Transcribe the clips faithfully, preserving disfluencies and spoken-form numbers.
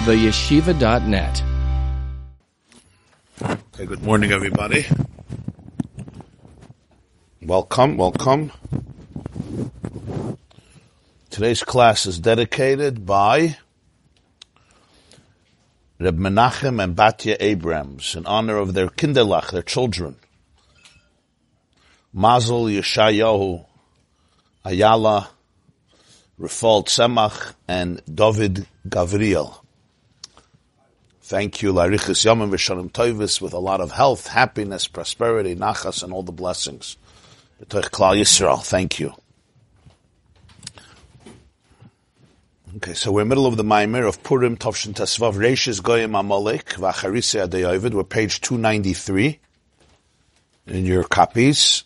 the yeshiva dot net. Okay, good morning, everybody. Welcome, welcome. Today's class is dedicated by Reb Menachem and Batya Abrams in honor of their kinderlach, their children. Mazel Yeshayahu, Ayala, Rafal Tzemach, and David Gavriel. Thank you, Larichis Yomim V'Shalom Toivis, with a lot of health, happiness, prosperity, nachas, and all the blessings. B'toich Klal Yisrael. Thank you. Okay, so we're in the middle of the Maimer of Purim, Tovshin Tesvav, Reishis Goyim Amalek, V'Acharisei Adei Ovid. We're page two ninety-three in your copies.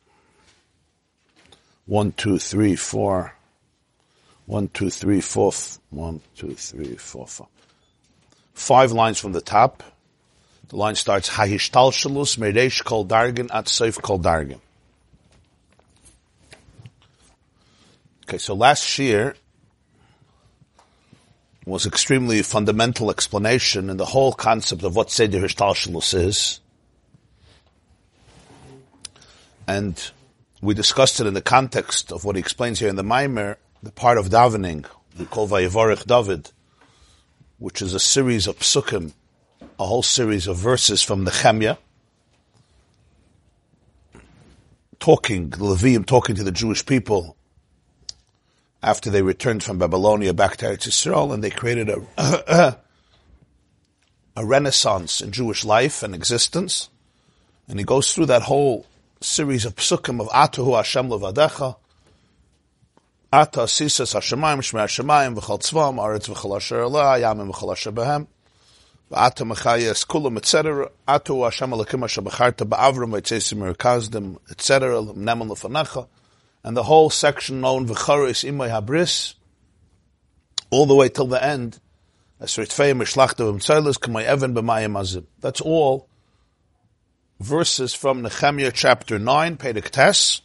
One, two, three, four. One, two, three, four. One, two, three, four, four. Five lines from the top. The line starts, Hahishtalshalus Mereish Kol Dargin at Seif Kol Dargin. Okay, so last year was extremely fundamental explanation in the whole concept of what Seder Hishtalshalus is. And we discussed it in the context of what he explains here in the Maimer, the part of davening, we call Vayevarech David, which is a series of psukim, a whole series of verses from Nehemiah, talking, the Leviim talking to the Jewish people after they returned from Babylonia back to Eretz Yisrael, and they created a, a, a renaissance in Jewish life and existence. And he goes through that whole series of psukim of Atahu Hashem Levadecha, Ata Sisas Hashemayim Shmei Hashemayim V'chal Tzvam Aretz V'chal Asher Elah Yamim V'chal Asher Behem V'ata Mechayes Kulam et cetera. Atu Hashem Elokim Asher Becharta Ba'Avram V'Yitzesim Merkazdim et cetera. Neman Lefanecha, and the whole section known V'charis Imay Habris, all the way till the end. Esritfei Mishlachta V'Mtzeilis K'may Even B'Mayim Azim. That's all verses from Nehemiah chapter nine, Perek Tes.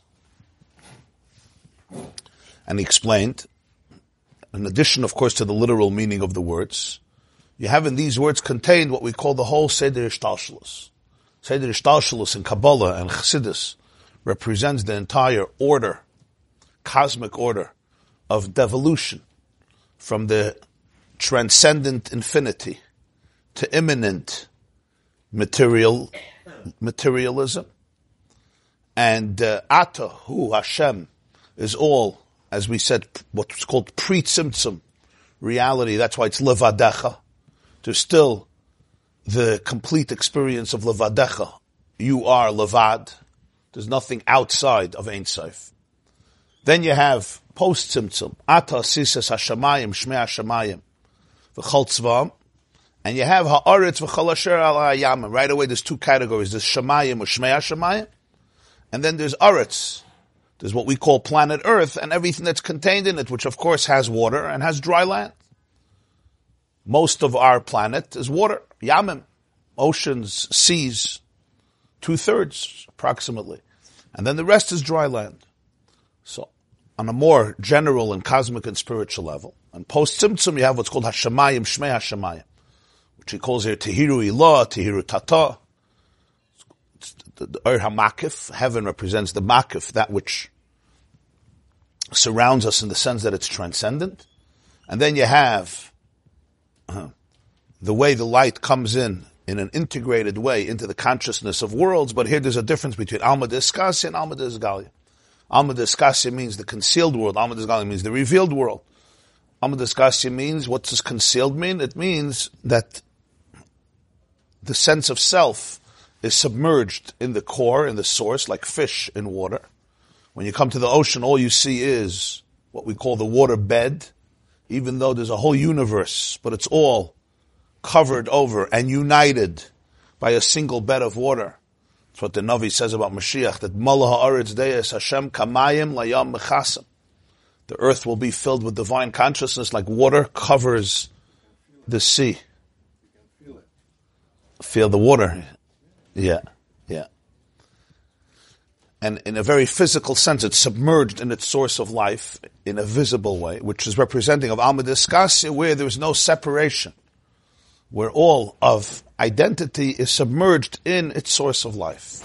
And he explained, in addition, of course, to the literal meaning of the words, you have in these words contained what we call the whole Seder Ishtalshalus. Seder Ishtalshalus in Kabbalah and Chassidus represents the entire order, cosmic order of devolution from the transcendent infinity to immanent material, materialism. And uh, Ata, who Hashem, is all, as we said, what's called pre-tzimtzum reality. That's why it's levadecha. There's still the complete experience of levadecha. You are levad. There's nothing outside of Ein Sof. Then you have post-tzimtzum. Ata sisas hashamayim, shmei hashamayim, v'chal tzvam. And you have ha'aretz v'chal asher ala hayamim. Right away there's two categories. There's shamayim or shmei hashamayim. And then there's aretz. There's what we call planet Earth and everything that's contained in it, which of course has water and has dry land. Most of our planet is water, yamim, oceans, seas, two-thirds approximately. And then the rest is dry land. So on a more general and cosmic and spiritual level, and post-tzimtzum you have what's called Hashemayim, Shmei Hashemayim, which he calls here Tehiru Ilah, Tehiru Tata. The Ur HaMakif, heaven represents the Makif, that which surrounds us in the sense that it's transcendent. And then you have uh, the way the light comes in, in an integrated way into the consciousness of worlds, but here there's a difference between Alma D'Eskasya and Alma D'Esgalia. Alma D'Eskasya means the concealed world, Alma D'Esgalia means the revealed world. Alma D'Eskasya means, what does concealed mean? It means that the sense of self is submerged in the core, in the source, like fish in water. When you come to the ocean, all you see is what we call the water bed, even though there's a whole universe, but it's all covered over and united by a single bed of water. That's what the Navi says about Mashiach, that Malach ha'aretz deis Hashem kamayim layam mechasam. The earth will be filled with divine consciousness like water covers the sea. Feel the water. Yeah, yeah. And in a very physical sense, it's submerged in its source of life in a visible way, which is representing of Alma D'Eskasya, where there is no separation where all of identity is submerged in its source of life.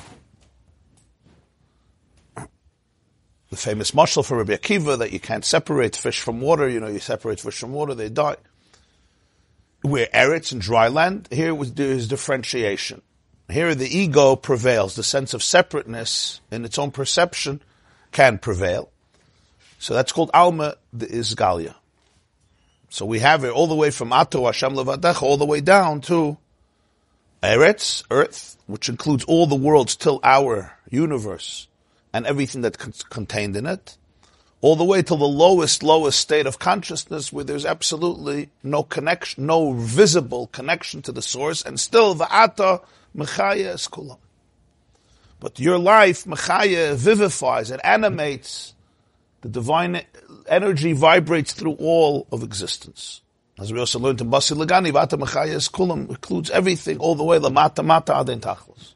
The famous mashal for Rabbi Akiva that you can't separate fish from water. You know, you separate fish from water, they die. Where eretz and dry land, here there is differentiation. Here the ego prevails. The sense of separateness in its own perception can prevail. So that's called Alma the Isgalia. So we have it all the way from Ato Hashem Levadecha all the way down to Eretz, earth, which includes all the worlds till our universe and everything that's contained in it, all the way till the lowest, lowest state of consciousness where there's absolutely no connection, no visible connection to the source, and still Va'ata Mechaya Eskulam. But your life, Mechaya, vivifies, it animates. The divine energy vibrates through all of existence. As we also learned in Basi Lagani, Va'ata Mechaya Eskulam includes everything all the way, Lamata Mata Adin Tachlos.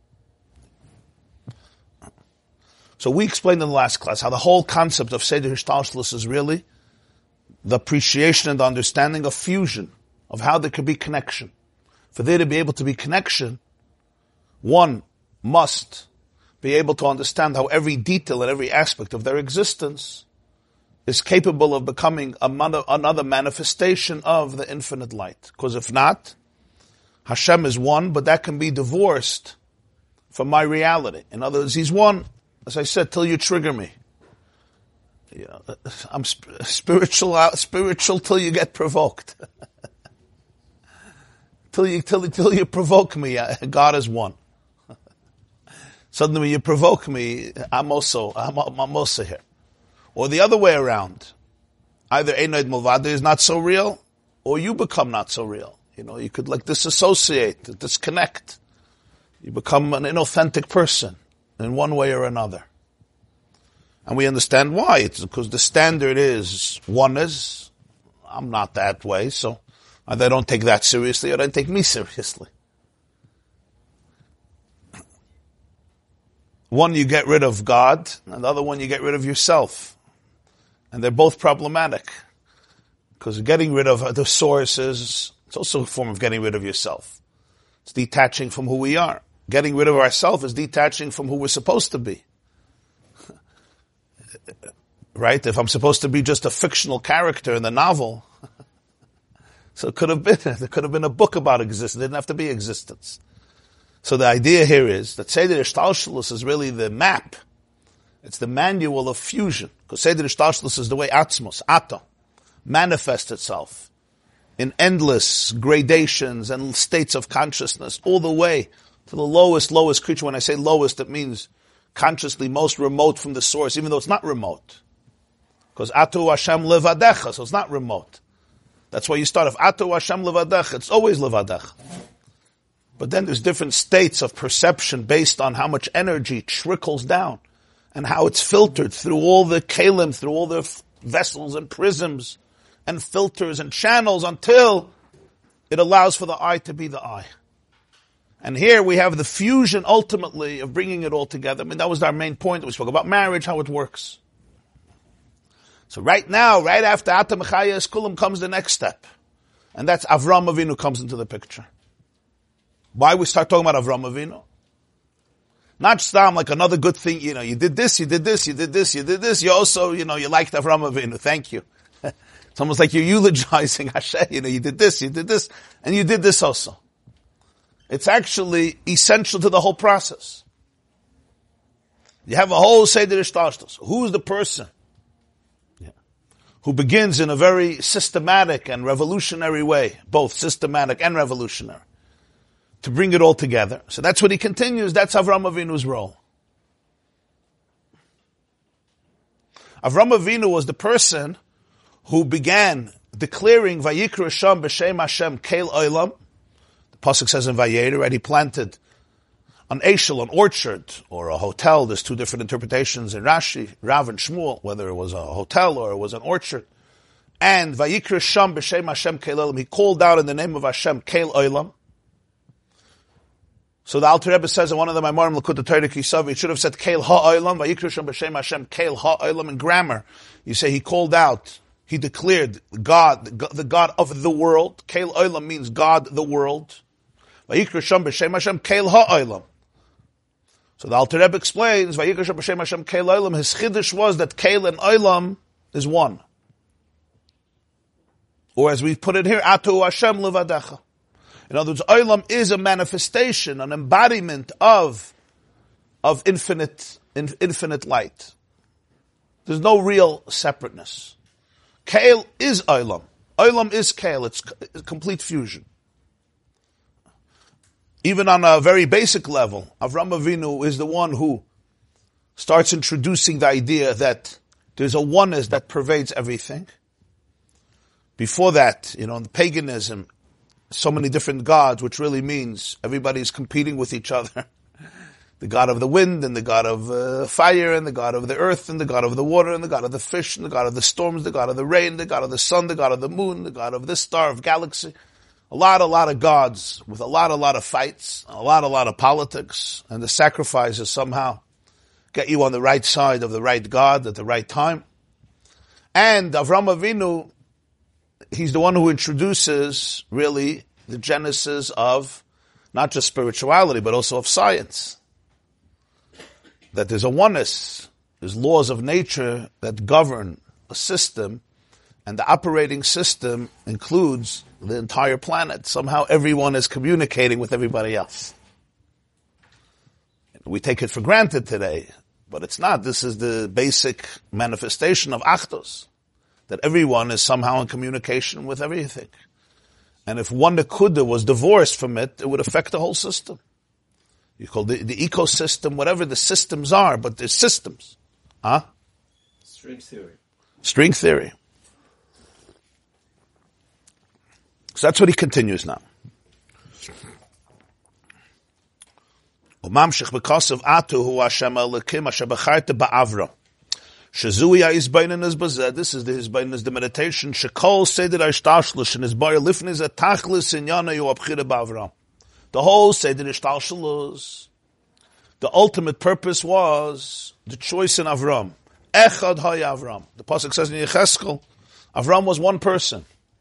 So we explained in the last class how the whole concept of Seder Hishtalshlus is really the appreciation and the understanding of fusion, of how there could be connection. For there to be able to be connection, one must be able to understand how every detail and every aspect of their existence is capable of becoming another manifestation of the infinite light. Because if not, Hashem is one, but that can be divorced from my reality. In other words, He's one, as I said, till you trigger me. You know, I'm sp- spiritual, spiritual till you get provoked. till you, till, till you provoke me, God is one. Suddenly when you provoke me, I'm also, I'm, I'm also here. Or the other way around. Either Einoid Mulvada is not so real, or you become not so real. You know, you could like disassociate, disconnect. You become an inauthentic person in one way or another. And we understand why. It's because the standard is oneness. I'm not that way, so either I don't take that seriously or I don't take me seriously. One, you get rid of God, and the other one, you get rid of yourself. And they're both problematic. Because getting rid of the source is, it's also a form of getting rid of yourself. It's detaching from who we are. Getting rid of ourselves is detaching from who we're supposed to be. Right? If I'm supposed to be just a fictional character in the novel, so it could have been, there could have been a book about existence. It didn't have to be existence. So the idea here is that Seder Hishtalshelus is really the map. It's the manual of fusion. Because Seder Hishtalshelus is the way Atzmos, Ato, manifests itself in endless gradations and states of consciousness, all the way to the lowest, lowest creature. When I say lowest, it means consciously most remote from the source, even though it's not remote. Because Atu Hashem Levadecha, so it's not remote. That's why you start off, Atu Hashem Levadecha, it's always Levadecha. But then there's different states of perception based on how much energy trickles down and how it's filtered through all the kalim, through all the f- vessels and prisms and filters and channels until it allows for the eye to be the eye. And here we have the fusion ultimately of bringing it all together. I mean, that was our main point. We spoke about marriage, how it works. So right now, right after Ata Mechaya Eskulam comes the next step. And that's Avram Avinu comes into the picture. Why we start talking about Avram Avinu? Not just um, like another good thing, you know, you did this, you did this, you did this, you did this, you also, you know, you liked Avram Avinu, thank you. It's almost like you're eulogizing Hashem, you know, you did this, you did this, and you did this also. It's actually essential to the whole process. You have a whole Seder Hishtalshelus. Who's the person yeah. who begins in a very systematic and revolutionary way, both systematic and revolutionary, to bring it all together? So that's what he continues. That's Avram Avinu's role. Avram Avinu was the person who began declaring Vayikra Hashem b'Shem Hashem Keil Olam. The pasuk says in Vayeira, right? He planted an eshel, an orchard, or a hotel. There's two different interpretations in Rashi, Rav and Shmuel, whether it was a hotel or it was an orchard. And Vayikra Hashem b'Shem Hashem Keil Olam. He called out in the name of Hashem Keil Olam. So the Alter Rebbe says in one of the Maimarim L'Kutei Torah Kisav, he should have said Keil Ha'olam, Vayikra Hashem b'Shem Hashem Keil Ha'olam. In grammar, you say he called out he declared God, the God of the world. Keil Olam means God, the world. Vayikra Sham b'Shem Hashem Keil ha'olam. So the Alter Rebbe explains, Vayikra Sham b'Shem Hashem Keil Olam, his chiddush was that Keil and Olam is one. Or as we put it here, Atu Hashem levadecha. In other words, Olam is a manifestation, an embodiment of, of infinite, in, infinite light. There's no real separateness. Keil is Olam. Olam is Keil. It's a complete fusion. Even on a very basic level, Avram Avinu is the one who starts introducing the idea that there's a oneness that pervades everything. Before that, you know, in the paganism, so many different gods, which really means everybody's competing with each other. The God of the wind, and the God of uh, fire, and the God of the earth, and the God of the water, and the God of the fish, and the God of the storms, the God of the rain, the God of the sun, the God of the moon, the God of this star of galaxy. A lot, a lot of gods with a lot, a lot of fights, a lot, a lot of politics, and the sacrifices somehow get you on the right side of the right God at the right time. And Avram Avinu, he's the one who introduces really the genesis of not just spirituality, but also of science. That there's a oneness, there's laws of nature that govern a system, and the operating system includes the entire planet. Somehow everyone is communicating with everybody else. We take it for granted today, but it's not. This is the basic manifestation of Achdus, that everyone is somehow in communication with everything. And if one Nekuda was divorced from it, it would affect the whole system. You call the, the ecosystem, whatever the systems are, but there's systems. Huh? String theory. String theory. So that's what he continues now. Umamshich because of Atu hu Hashem Elokim asher b'charta ba'Avram. Shezui ha'izbainin is bazeh. This is the hizbainin is the meditation. Shekol seder ha'ishtashlush and his bar lifnei zeh tachlis inyana yu abchira ba'Avram. The whole Seder Ishtalshalus, the ultimate purpose was the choice in Avram. Echad hay Avram. The pasuk says in Yecheskel, Avram was one person.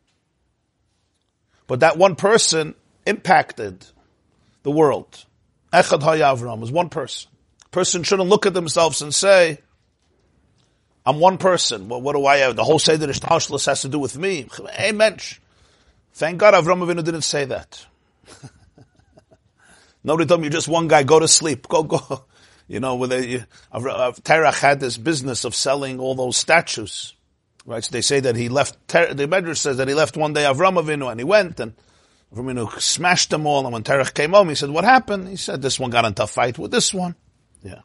But that one person impacted the world. Echad hay Avram was one person. A person shouldn't look at themselves and say, I'm one person. Well, what do I have? The whole Seder Ishtalshalus has to do with me. Hey, mensch. Thank God Avram Avinu didn't say that. Nobody told me, you're just one guy, go to sleep, go, go. You know, with a, uh, Terach had this business of selling all those statues, right? So they say that he left, Ter- the Medrash says that he left one day Avram Avinu and he went and Avram Avinu smashed them all, and when Terach came home, he said, what happened? He said, this one got into a fight with this one. Yeah.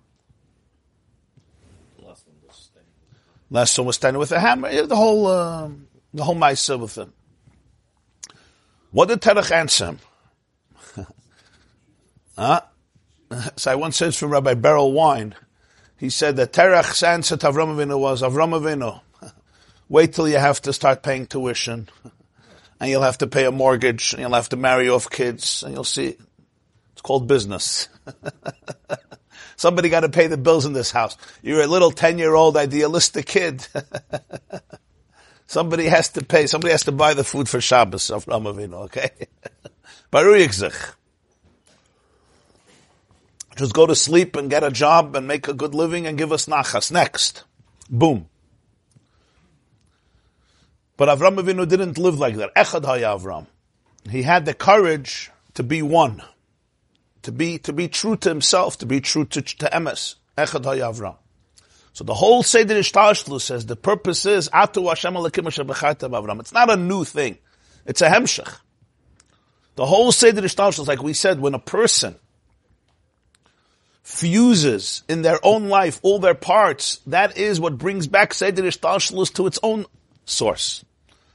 Last one was standing. Last one was standing with a hammer. Yeah, the whole, uh, the whole Maisa with him. What did Terach answer him? Huh? So I once said from Rabbi Beryl Wine, he said that Terach's answer to Avram Avinu was, Avram Avinu, wait till you have to start paying tuition, and you'll have to pay a mortgage, and you'll have to marry off kids, and you'll see, it's called business. Somebody got to pay the bills in this house. You're a little ten-year-old idealistic kid. Somebody has to pay, somebody has to buy the food for Shabbos, Avram Avinu, okay? Baruch Yitzchak. Just go to sleep and get a job and make a good living and give us nachas. Next. Boom. But Avram Avinu didn't live like that. Echad haya Avram. He had the courage to be one. To be, to be true to himself, to be true to, to Emes. Echad haya Avram. So the whole Seder Ishtalshalus says the purpose is Atu Hashem Elokim asher b'charta ba'Avram. It's not a new thing. It's a hemshech. The whole Seder Ishtalshalus, like we said, when a person fuses in their own life all their parts, that is what brings back Seder Ishtalshalus to its own source.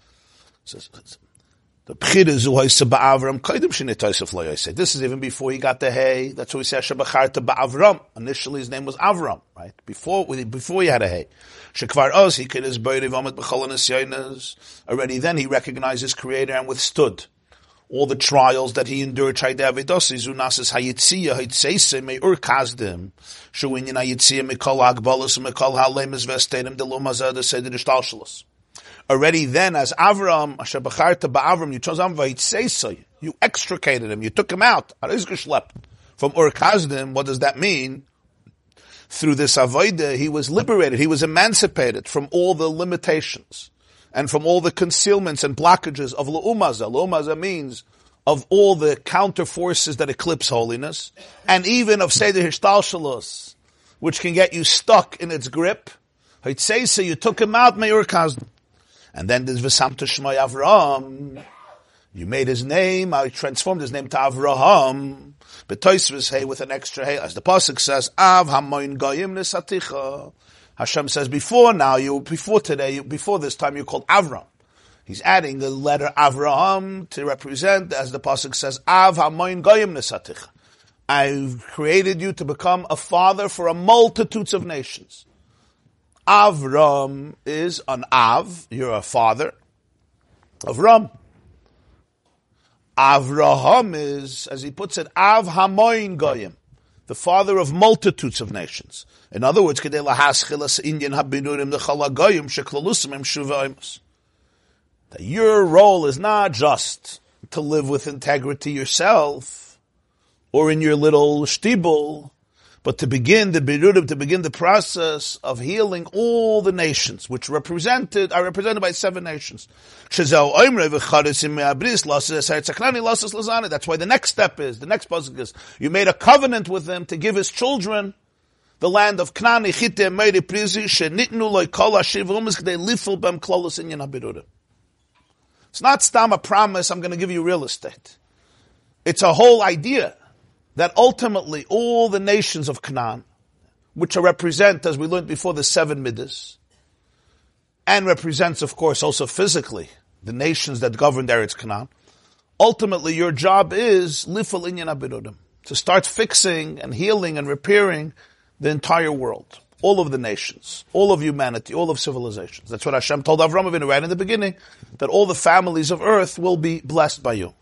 The B'chira ba'Avram kaidim shenitosef lo yosef. This is even before he got the hay. That's why we say Asher b'charta ba'Avram. Initially his name was Avram, right? Before before he had a hay. Shekvar oz he kid his b'yriv amad b'chol hanisyonos. Already then he recognized his Creator and withstood all the trials that he endured. Chaydavidosi zunasis hayitzia hayitseise me ur kazdim. Shuinyan hayitzia mikol agbalus mikol halemes vestedim delumazad seder ishtalshalus. already then as Avram, Asher B'charta Ba'avram, you chose Avram v'hitzesai, you extricated him, you took him out, from Ur Kasdim. What does that mean? Through this avodah, he was liberated, he was emancipated from all the limitations and from all the concealments and blockages of L'umaza. L'umaza means of all the counter forces that eclipse holiness, and even of Seder Hishtalshalos, which can get you stuck in its grip. Hitzesa, you took him out, Me'ur Kasdim. And then there's V'samta Shmai Avram. You made his name, I transformed his name to Avraham. B'toisves hey with an extra hey, as the pasuk says, Av hamoin goyim nesaticha. Hashem says, before now, you before today, you, before this time, you're called Avram. He's adding the letter Avraham to represent, as the pasuk says, Av hamoin goyim nesaticha. I've created you to become a father for a multitudes of nations. Avram is an Av, you're a father of Ram. Avraham is, as he puts it, Av Hamoin Goyim, the father of multitudes of nations. In other words, Kedei lahaschilas inyan habinurim d'chal hagoyim sheklalusim im shuvaimus. That your role is not just to live with integrity yourself, or in your little shtibel, but to begin the birurim, to begin the process of healing all the nations, which represented are represented by seven nations. That's why the next step is, the next pasuk is, you made a covenant with him to give his children the land of Canaan. It's not stam a promise, I'm going to give you real estate. It's a whole idea that ultimately all the nations of Canaan, which are represent, as we learned before, the seven midas, and represents, of course, also physically, the nations that governed Eretz Canaan, ultimately your job is lifal inyan abirudim, to start fixing and healing and repairing the entire world, all of the nations, all of humanity, all of civilizations. That's what Hashem told Avram Avinu right in the beginning, that all the families of earth will be blessed by you.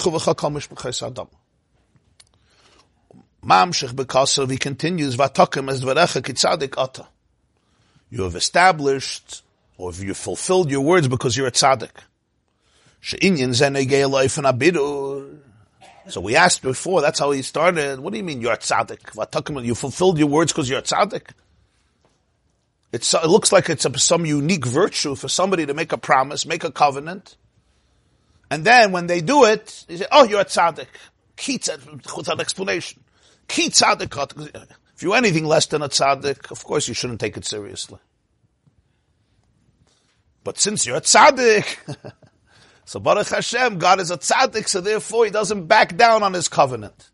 Mamshech b'kasav, he continues, Vatakim es dvarecha kitzadik ata. You have established, or you fulfilled your words because you're a tzaddik. She'inyan zenegei loifen abidur. So we asked before, that's how he started. What do you mean you're a tzaddik? Vatakim, you fulfilled your words because you're a tzaddik? It's, it looks like it's a, some unique virtue for somebody to make a promise, make a covenant, and then when they do it, they say, oh, you're a tzaddik. Kitzad, without explanation. Ki tzaddik. If you're anything less than a tzaddik, of course you shouldn't take it seriously. But since you're a tzaddik, so Baruch Hashem, God is a tzaddik, so therefore he doesn't back down on his covenant.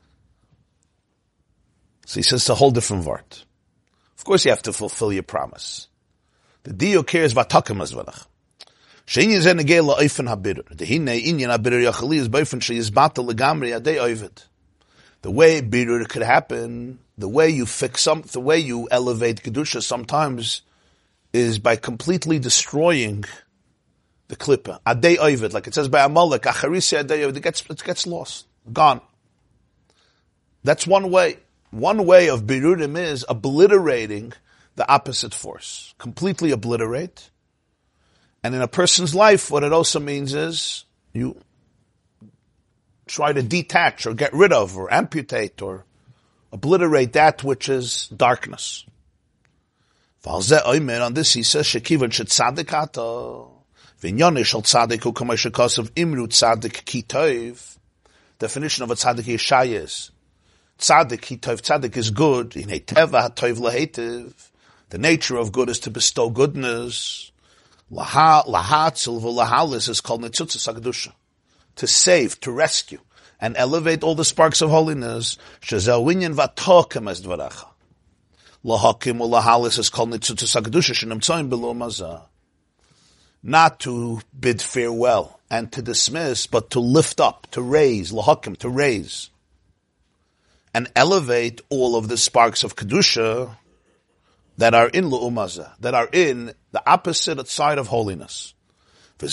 So he says it's a whole different word. Of course you have to fulfill your promise. The diyo cares vatakim azvarach. She'inyan zeh negei la'ofen habirur. Dehinei inyan habirur yachali is boifen she'yizbata legamri adei oivid. The way birur could happen, the way you fix some, the way you elevate kedusha sometimes is by completely destroying the klippa. Adei oivid, like it says by Amalek, acharisi adei oivid, it gets, it gets lost, gone. That's one way. One way of birurim is obliterating the opposite force. Completely obliterate. And in a person's life, what it also means is you try to detach or get rid of or amputate or obliterate that which is darkness. On this he says, Shekivan shet tzadik ata, v'inyanei shel tzadik hu kamei shekasav imru tzadik ki tov. Definition of a tzadik Yeshaya is, tzadik ki tov, tzadik is good, inei teva ha-tov lahetiv. The nature of good is to bestow goodness. Lahatzil v'lahalis is called netzutzas hakdusha, to save, to rescue, and elevate all the sparks of holiness. Shezel winyan v'atokem es dvaracha. Lahakim v'lahalis is called netzutzas hakdusha shenimtzoim below mazah. Not to bid farewell and to dismiss, but to lift up, to raise, lahakim, to raise, and elevate all of the sparks of kedusha that are in Lu'umaza, that are in the opposite side of holiness. The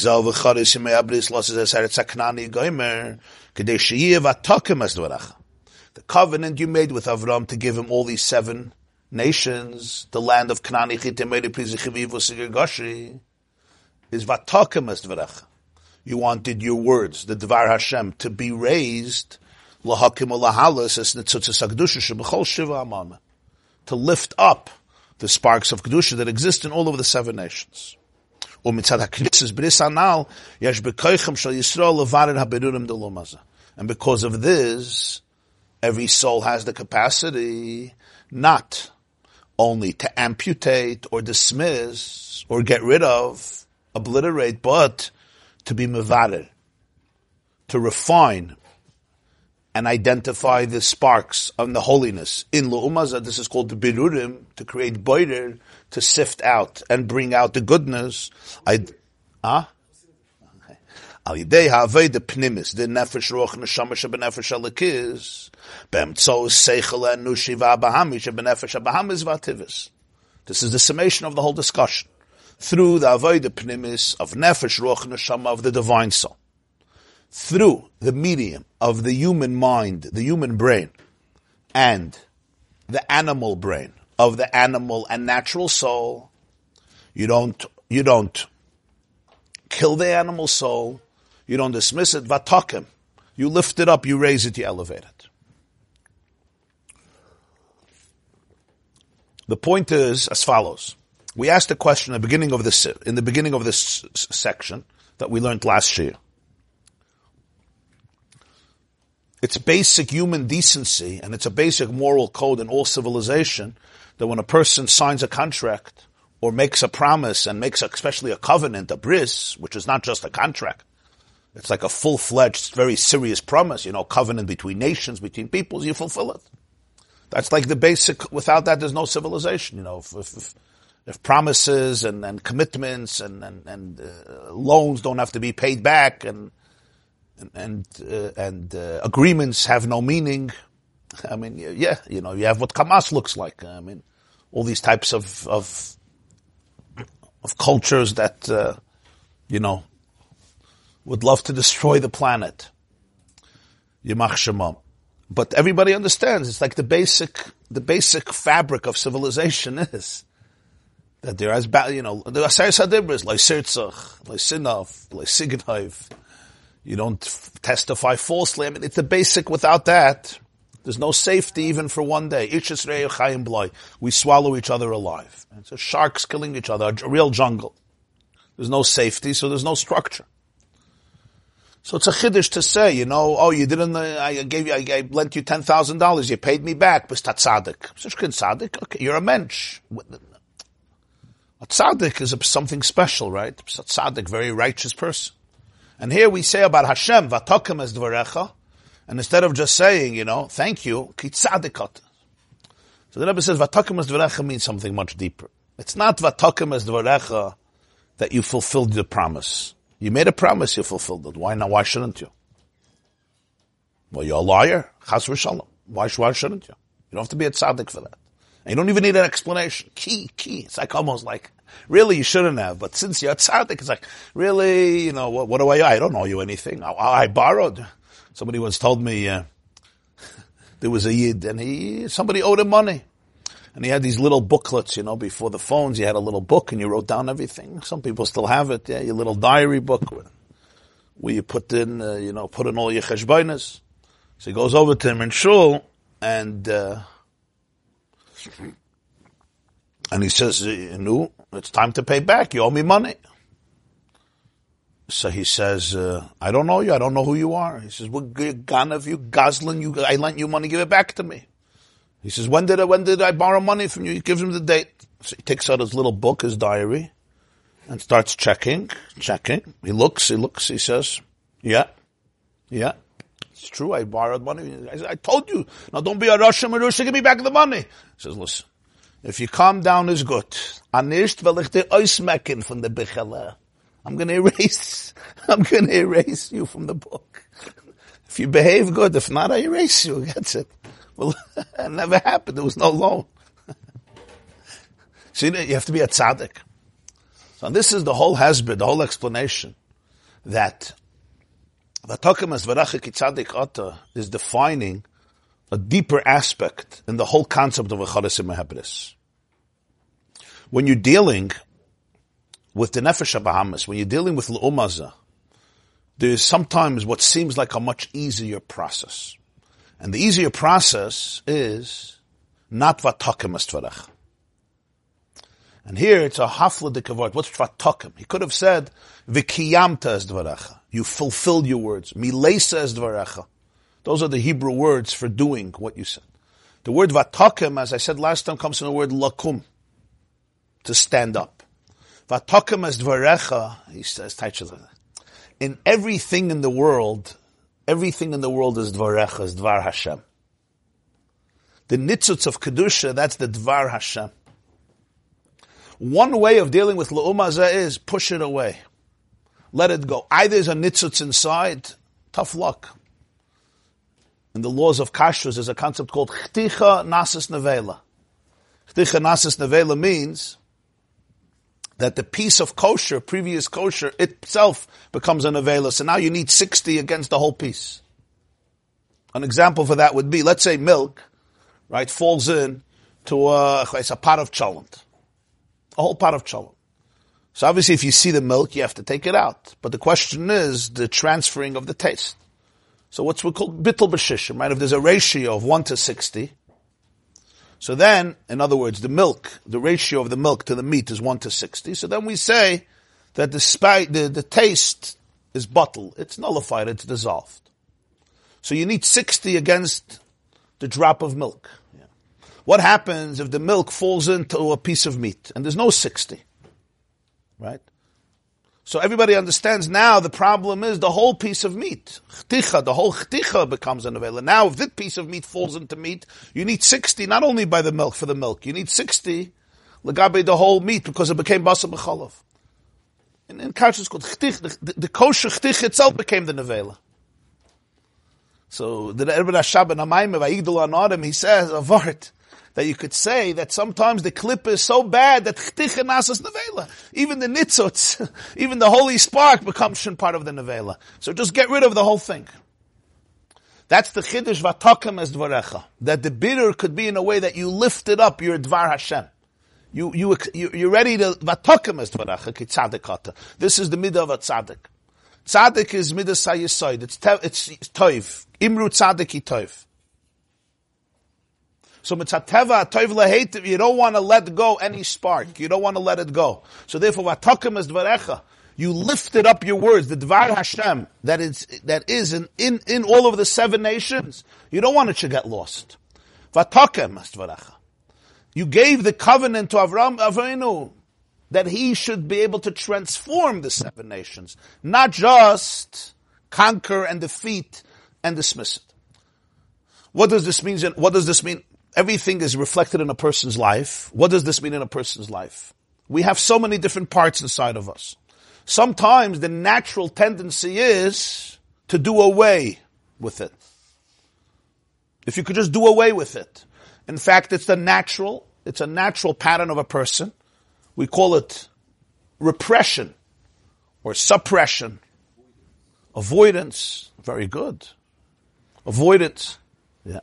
covenant you made with Avram to give him all these seven nations, the land of Canaan, is vatakim es dvarecha. You wanted your words, the Dvar Hashem, to be raised lahakim ulahalas es nitzutzes hakdusha shebechol shiva amana, to lift up the sparks of kedusha that exist in all of the seven nations. Umitzad haknitzes bris anal yesh bekoichem shel Yisrael levared haberurim delumaza. And because of this, every soul has the capacity not only to amputate or dismiss or get rid of, obliterate, but to be mevarer, to refine and identify the sparks of the holiness. In Lu'umazah, this is called the birurim, to create boirer, to sift out and bring out the goodness. I, ah? Al yidei ha'avei the pnimis, the nefesh ruach neshama shebenefesh alakiz, be'emtzos seichel enushi va'abahami shebenefesh abahamis va'ativis. This is the summation of the whole discussion. Through the avodah pnimis of nefesh ruach neshama of the divine soul, through the medium of the human mind, the human brain, and the animal brain of the animal and natural soul, you don't you don't kill the animal soul, you don't dismiss it, vatakim. You lift it up, you raise it, you elevate it. The point is as follows. We asked a question at the beginning of this, in the beginning of this section that we learned last year. It's basic human decency and it's a basic moral code in all civilization that when a person signs a contract or makes a promise and makes a, especially a covenant, a bris, which is not just a contract, it's like a full-fledged, very serious promise, you know, covenant between nations, between peoples, you fulfill it. That's like the basic, without that there's no civilization, you know, if, if, if promises and, and commitments and, and, and uh, loans don't have to be paid back and and and, uh, and uh, agreements have no meaning, I mean, yeah, you know, you have what Hamas looks like. I mean, all these types of of, of cultures that, uh, you know, would love to destroy the planet. Yimach Shemam. But everybody understands, it's like the basic, the basic fabric of civilization is that there is, you know, the Asayas HaDibros, like Sirtzach, like Sinaf, like Signaiv. You don't f- testify falsely. I mean, it's the basic. Without that, there's no safety even for one day. We swallow each other alive. And so sharks killing each other, a real jungle. There's no safety, so there's no structure. So it's a chiddush to say, you know, oh, you didn't, uh, I gave you, I, I lent you ten thousand dollars, you paid me back, but that's tzaddik. Tzaddik? Okay, you're a mensch. A tzaddik is a, something special, right? A tzaddik, very righteous person. And here we say about Hashem, vatakim es dvarecha, and instead of just saying, you know, thank you, ki tzaddikat. So the Rebbe says, vatakim es dvarecha means something much deeper. It's not vatakim es dvarecha that you fulfilled the promise. You made a promise, you fulfilled it. Why not? Why shouldn't you? Well, you're a liar. Chas v'shalom. Why, why shouldn't you? You don't have to be a tzaddik for that. And you don't even need an explanation. Key, key. It's like almost like, really, you shouldn't have. But since you're a tzaddik, it's like, really, you know, what, what do I, I don't owe you anything. I, I borrowed. Somebody once told me, uh, there was a yid and he, somebody owed him money. And he had these little booklets, you know, before the phones, you had a little book and you wrote down everything. Some people still have it, yeah, your little diary book where, where you put in, uh, you know, put in all your cheshbainas. So he goes over to him in shul and, uh, and he says, no, it's time to pay back. You owe me money. So he says, uh, I don't know you. I don't know who you are. He says, what gun of you, Goslin, you, I lent you money, give it back to me. He says, when did I, when did I borrow money from you? He gives him the date. So he takes out his little book, his diary, and starts checking, checking. He looks, he looks, he says, yeah, yeah, it's true, I borrowed money. I, said, I told you, now don't be a Russian, Marusha, give me back the money. He says, listen, if you calm down is good. Anisht will ich dir ausmecken von der Bichele. I'm going to erase, I'm going to erase you from the book. If you behave good, if not, I erase you. That's it. Well, it never happened. There was no loan. See, you have to be a tzaddik. So this is the whole hesbid, the whole explanation that vatakim es v'racha ki tzaddik ata is defining a deeper aspect in the whole concept of a charesim mehebris. When you're dealing with the Nefesh HaBahamis, when you're dealing with L'Umazah, there's sometimes what seems like a much easier process. And the easier process is not Vatakim Estvarech. And here it's a hafladik word. What's Vatakim? He could have said, V'kiyamta Estvarecha. You fulfilled your words. Milesa Estvarecha. Those are the Hebrew words for doing what you said. The word Vatakim, as I said last time, comes from the word lakum, to stand up. Vatakim Estvarecha, he says, in everything in the world, everything in the world is Dvarecha, is Dvar Hashem. The nitzutz of Kedusha, that's the Dvar Hashem. One way of dealing with L'Umazah is push it away. Let it go. Either there's a nitzutz inside, tough luck. In the laws of Kashrus, there's a concept called Chticha Nasis Nevela. Chticha Nasis Nevela means that the piece of kosher, previous kosher, itself becomes a nevela. So now you need sixty against the whole piece. An example for that would be, let's say milk, right, falls in to a, it's a pot of cholent. A whole pot of cholent. So obviously if you see the milk, you have to take it out. But the question is the transferring of the taste. So what's we call bittul b'shishim, right? If there's a ratio of one to sixty, so then, in other words, the milk, the ratio of the milk to the meat is one to sixty. So then we say that the, spi- the, the taste is bottled. It's nullified. It's dissolved. So you need sixty against the drop of milk. Yeah. What happens if the milk falls into a piece of meat and there's no sixty? Right? So everybody understands now the problem is the whole piece of meat. Chticha, the whole chticha becomes a nevela. Now if this piece of meat falls into meat, you need sixty, not only by the milk, for the milk. You need sixty legabe the whole meat because it became basa b'chalav. In, in Kashrus it's called chtich, the, the, the kosher chtich itself became the nevela. So the Rebbe Rashab and Hamayim v'yigdol anodim, he says, a vart, that you could say that sometimes the clip is so bad that chticha nasas nevela. Even the nitzutz, even the holy spark becomes part of the nevela. So just get rid of the whole thing. That's the chiddush vatakim es dvarecha. That the bitter could be in a way that you lifted up your dvar Hashem. You, you, you, you're ready to vatakim es dvarecha ki tzadikata. This is the midah of a tzadik. Tzadik is midah sayisoid. It's, te, it's toiv. Imru tzadiki toiv. So mitzateva toiv lehetiv, you don't want to let go any spark. You don't want to let it go. So therefore, vatakim es dvarecha. You lifted up your words, the Dvar Hashem, that is, that is in, in, in all of the seven nations. You don't want it to get lost. Vatakim es dvarecha. You gave the covenant to Avram Avinu that he should be able to transform the seven nations, not just conquer and defeat and dismiss it. What does this mean? What does this mean? Everything is reflected in a person's life. What does this mean in a person's life? We have so many different parts inside of us. Sometimes the natural tendency is to do away with it. If you could just do away with it. In fact, it's the natural, it's a natural pattern of a person. We call it repression or suppression. Avoidance. Very good. Avoidance. Yeah.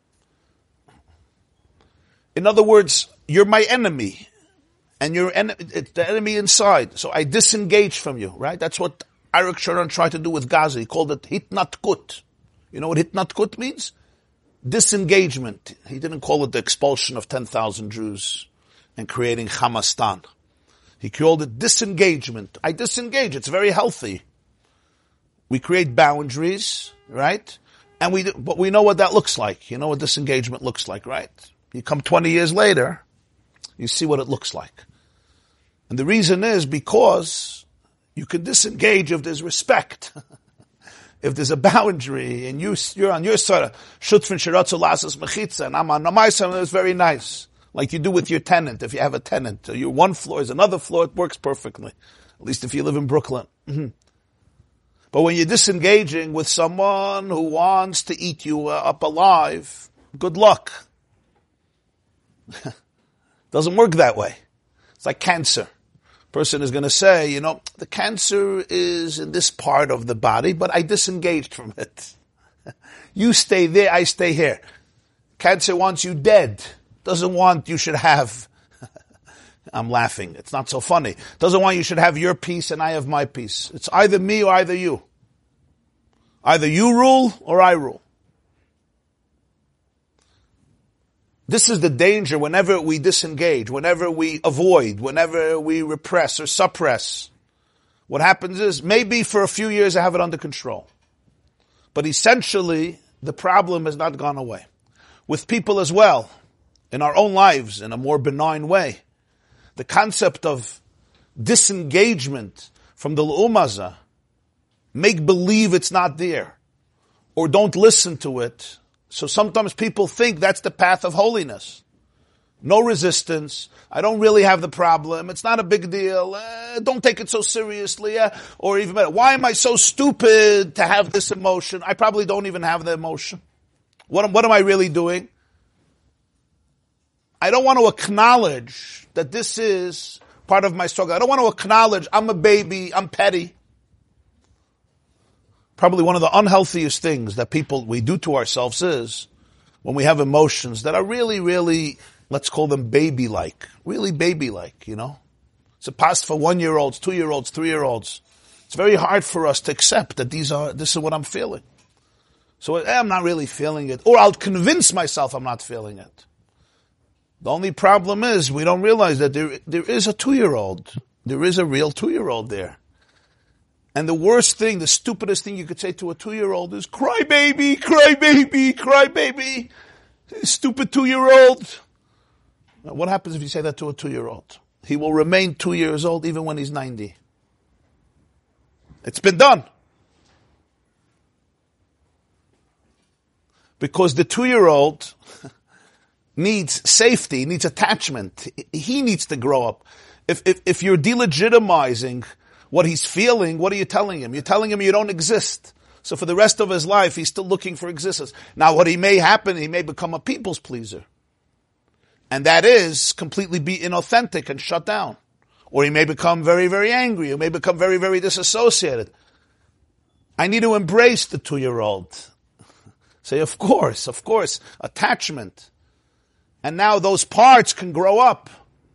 In other words, you're my enemy. And you're en- it's the enemy inside. So I disengage from you, right? That's what Arik Sharon tried to do with Gaza. He called it hitnatkut. You know what hitnatkut means? Disengagement. He didn't call it the expulsion of ten thousand Jews and creating Hamastan. He called it disengagement. I disengage. It's very healthy. We create boundaries, right? And we, but we know what that looks like. You know what disengagement looks like, right? You come twenty years later, you see what it looks like. And the reason is because you can disengage if there's respect. If there's a boundary and you, you're on your side, shutfin shiratzu lasas mechitza, and I'm on my side, and it's very nice. Like you do with your tenant. If you have a tenant, your one floor is another floor, it works perfectly. At least if you live in Brooklyn. Mm-hmm. But when you're disengaging with someone who wants to eat you uh, up alive, good luck. Doesn't work that way. It's like cancer. Person is going to say, you know, the cancer is in this part of the body, but I disengaged from it. You stay there, I stay here. Cancer wants you dead. Doesn't want you should have I'm laughing. It's not so funny. Doesn't want you should have your peace and I have my peace. It's either me or either you. Either you rule or I rule. This is the danger whenever we disengage, whenever we avoid, whenever we repress or suppress. What happens is, maybe for a few years I have it under control. But essentially, the problem has not gone away. With people as well, in our own lives, in a more benign way, the concept of disengagement from the L'umaza, make believe it's not there, or don't listen to it. So sometimes people think that's the path of holiness. No resistance. I don't really have the problem. It's not a big deal. Uh, don't take it so seriously. Uh, or even better, why am I so stupid to have this emotion? I probably don't even have the emotion. What, what am I really doing? I don't want to acknowledge that this is part of my struggle. I don't want to acknowledge I'm a baby, I'm petty. Probably one of the unhealthiest things that people, we do to ourselves is when we have emotions that are really, really, let's call them baby-like. Really baby-like, you know. It's a past for one-year-olds, two-year-olds, three-year-olds. It's very hard for us to accept that these are, this is what I'm feeling. So eh, I'm not really feeling it. Or I'll convince myself I'm not feeling it. The only problem is we don't realize that there, there is a two-year-old. There is a real two-year-old there. And the worst thing, the stupidest thing you could say to a two-year-old is, cry baby, cry baby, cry baby. Stupid two-year-old. Now, what happens if you say that to a two-year-old? He will remain two years old even when he's ninety. It's been done. Because the two-year-old needs safety, needs attachment. He needs to grow up. If, if, if you're delegitimizing what he's feeling, what are you telling him? You're telling him you don't exist. So for the rest of his life, he's still looking for existence. Now what he may happen, he may become a people's pleaser. And that is completely be inauthentic and shut down. Or he may become very, very angry. He may become very, very disassociated. I need to embrace the two-year-old. Say, of course, of course, attachment. And now those parts can grow up.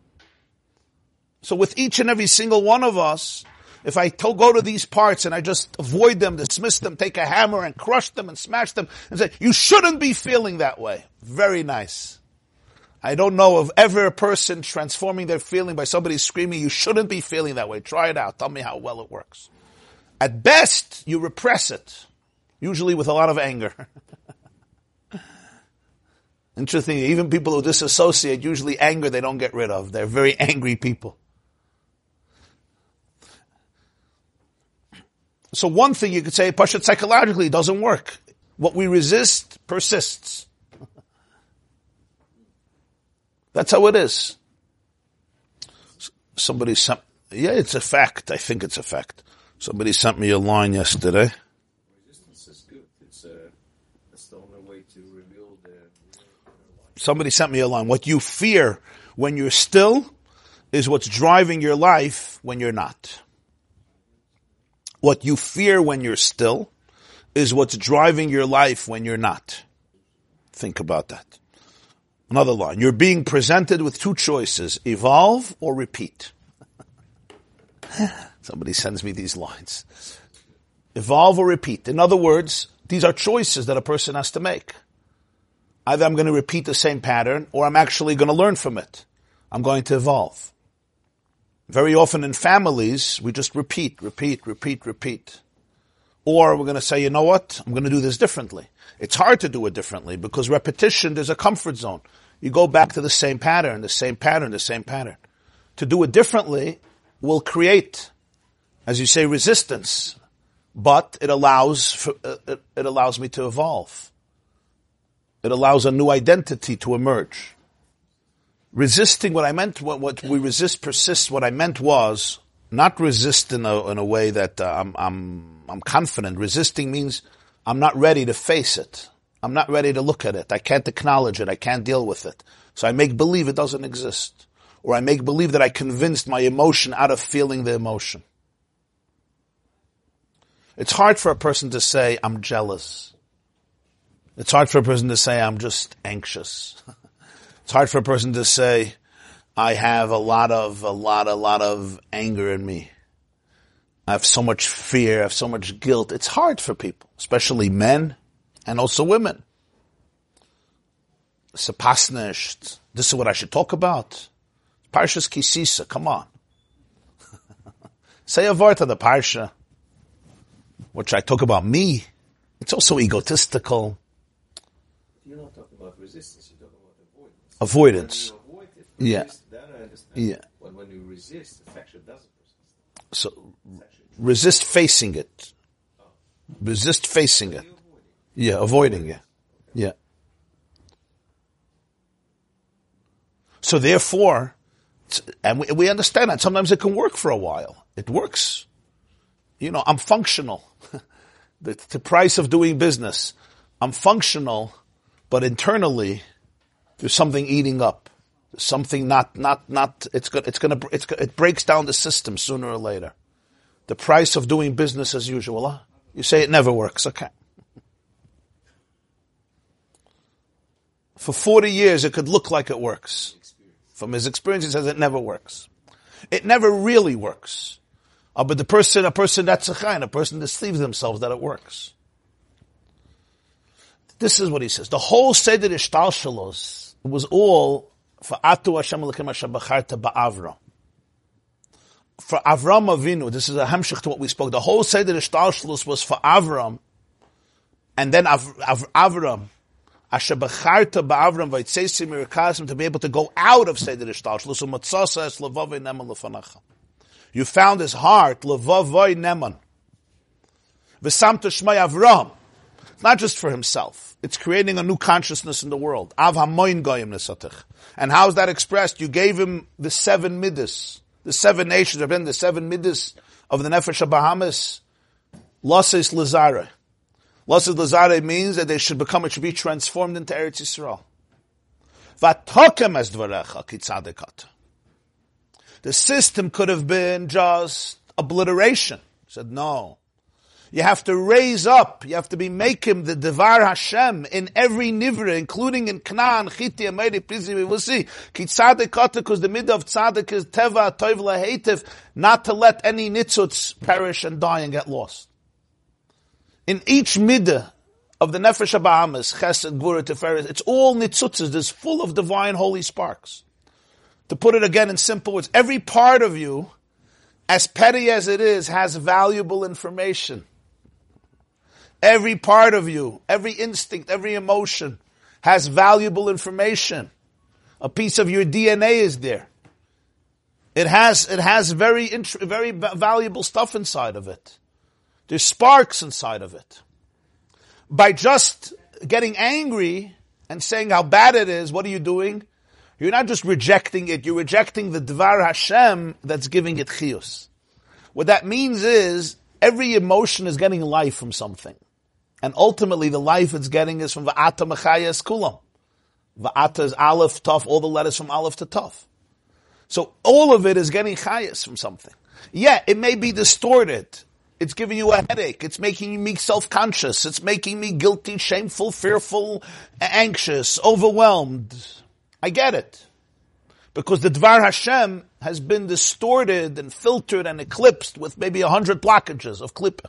So with each and every single one of us, if I to- go to these parts and I just avoid them, dismiss them, take a hammer and crush them and smash them and say, you shouldn't be feeling that way. Very nice. I don't know of ever a person transforming their feeling by somebody screaming, you shouldn't be feeling that way. Try it out. Tell me how well it works. At best, you repress it. Usually with a lot of anger. Interesting, even people who disassociate, usually anger they don't get rid of. They're very angry people. So one thing you could say, Pashat psychologically doesn't work. What we resist persists. That's how it is. Somebody sent, yeah, it's a fact. I think it's a fact. Somebody sent me a line yesterday. Resistance is good. It's, uh, it's the only way to reveal the... Somebody sent me a line. What you fear when you're still is what's driving your life when you're not. What you fear when you're still is what's driving your life when you're not. Think about that. Another line. You're being presented with two choices, evolve or repeat. Somebody sends me these lines. Evolve or repeat. In other words, these are choices that a person has to make. Either I'm going to repeat the same pattern or I'm actually going to learn from it. I'm going to evolve. Very often in families, we just repeat, repeat, repeat, repeat. Or we're going to say, you know what? I'm going to do this differently. It's hard to do it differently because repetition, there's a comfort zone. You go back to the same pattern, the same pattern, the same pattern. To do it differently will create, as you say, resistance. But it allows, for, uh, it, it allows me to evolve. It allows a new identity to emerge. Resisting, what I meant, what, what we resist persists, what I meant was not resist in a, in a way that uh, I'm, I'm, I'm confident. Resisting means I'm not ready to face it. I'm not ready to look at it. I can't acknowledge it. I can't deal with it. So I make believe it doesn't exist. Or I make believe that I convinced my emotion out of feeling the emotion. It's hard for a person to say, I'm jealous. It's hard for a person to say, I'm just anxious. It's hard for a person to say, I have a lot of, a lot, a lot of anger in me. I have so much fear, I have so much guilt. It's hard for people, especially men and also women. Sepasnisht. This is what I should talk about. Parshas Kisisa, come on. Say a word to the Parsha. What should I talk about me? It's also egotistical. You're not talking about resistance, you're talking about avoidance. Avoidance. When you avoid it, Yeah. resist, then I understand. Yeah. When, when you resist, affection doesn't persist. So, resist facing it. Resist facing it. Yeah, avoiding it. Yeah. So therefore, and we, we understand that sometimes it can work for a while. It works. You know, I'm functional. the, the price of doing business. I'm functional, but internally, there's something eating up. There's something not, not, not, it's gonna, it's gonna, it's, it breaks down the system sooner or later. The price of doing business as usual. Huh? You say it never works. Okay. For forty years, it could look like it works. From his experience, he says it never works. It never really works. Uh, but the person, a person that's a chayin, a person deceives themselves that it works. This is what he says. The whole Seder Ishtalshalos was all for Atu Hashem Elokim Asher Bacharta Ba'avram. For Avram Avinu, this is a hamshich to what we spoke. The whole Seder Ishtalshalos was for Avram, and then Av- Av- Avram, Asher Bacharta Ba'avram Vaitzesi Mirakasim, to be able to go out of Seder Ishtalshalos. Umatzasa es Levavei Neman Lefanacha. You found his heart, Levavei Neman. V'samta Shmei Avram. It's not just for himself. It's creating a new consciousness in the world. Av hamoin goyim nesatich. And how is that expressed? You gave him the seven midas. The seven nations have been the seven midas of the Nefesh HaBahamis. Lasis Lazare. Lasis Lazare means that they should become, it should be transformed into Eretz Yisrael. Vatokem es dvarecha kitzadekata. The system could have been just obliteration. He said, no. You have to raise up. You have to be making the Devar Hashem in every nivra, including in Canaan, Chiti, Ameri, Prizi, we will see. Ki tzaddik, because the midah of tzaddik is teva, toiv, lahetiv, not to let any nitzutz perish and die and get lost. In each midah of the Nefesh HaBahamis, Chesed, Gvura, Tiferet, it's all nitzutzes. It's full of divine holy sparks. To put it again in simple words, every part of you, as petty as it is, has valuable information. Every part of you, every instinct, every emotion has valuable information. A piece of your D N A is there. It has, it has very, int- very valuable stuff inside of it. There's sparks inside of it. By just getting angry and saying how bad it is, what are you doing? You're not just rejecting it, you're rejecting the Dvar Hashem that's giving it chiyus. What that means is, every emotion is getting life from something. And ultimately, the life it's getting is from Va'ata Mechayes Kulam. Va'ata is Aleph, Tov, all the letters from Aleph to Tov. So all of it is getting Chayes from something. Yeah, it may be distorted. It's giving you a headache. It's making me self-conscious. It's making me guilty, shameful, fearful, anxious, overwhelmed. I get it. Because the Dvar Hashem has been distorted and filtered and eclipsed with maybe a hundred blockages of klippah.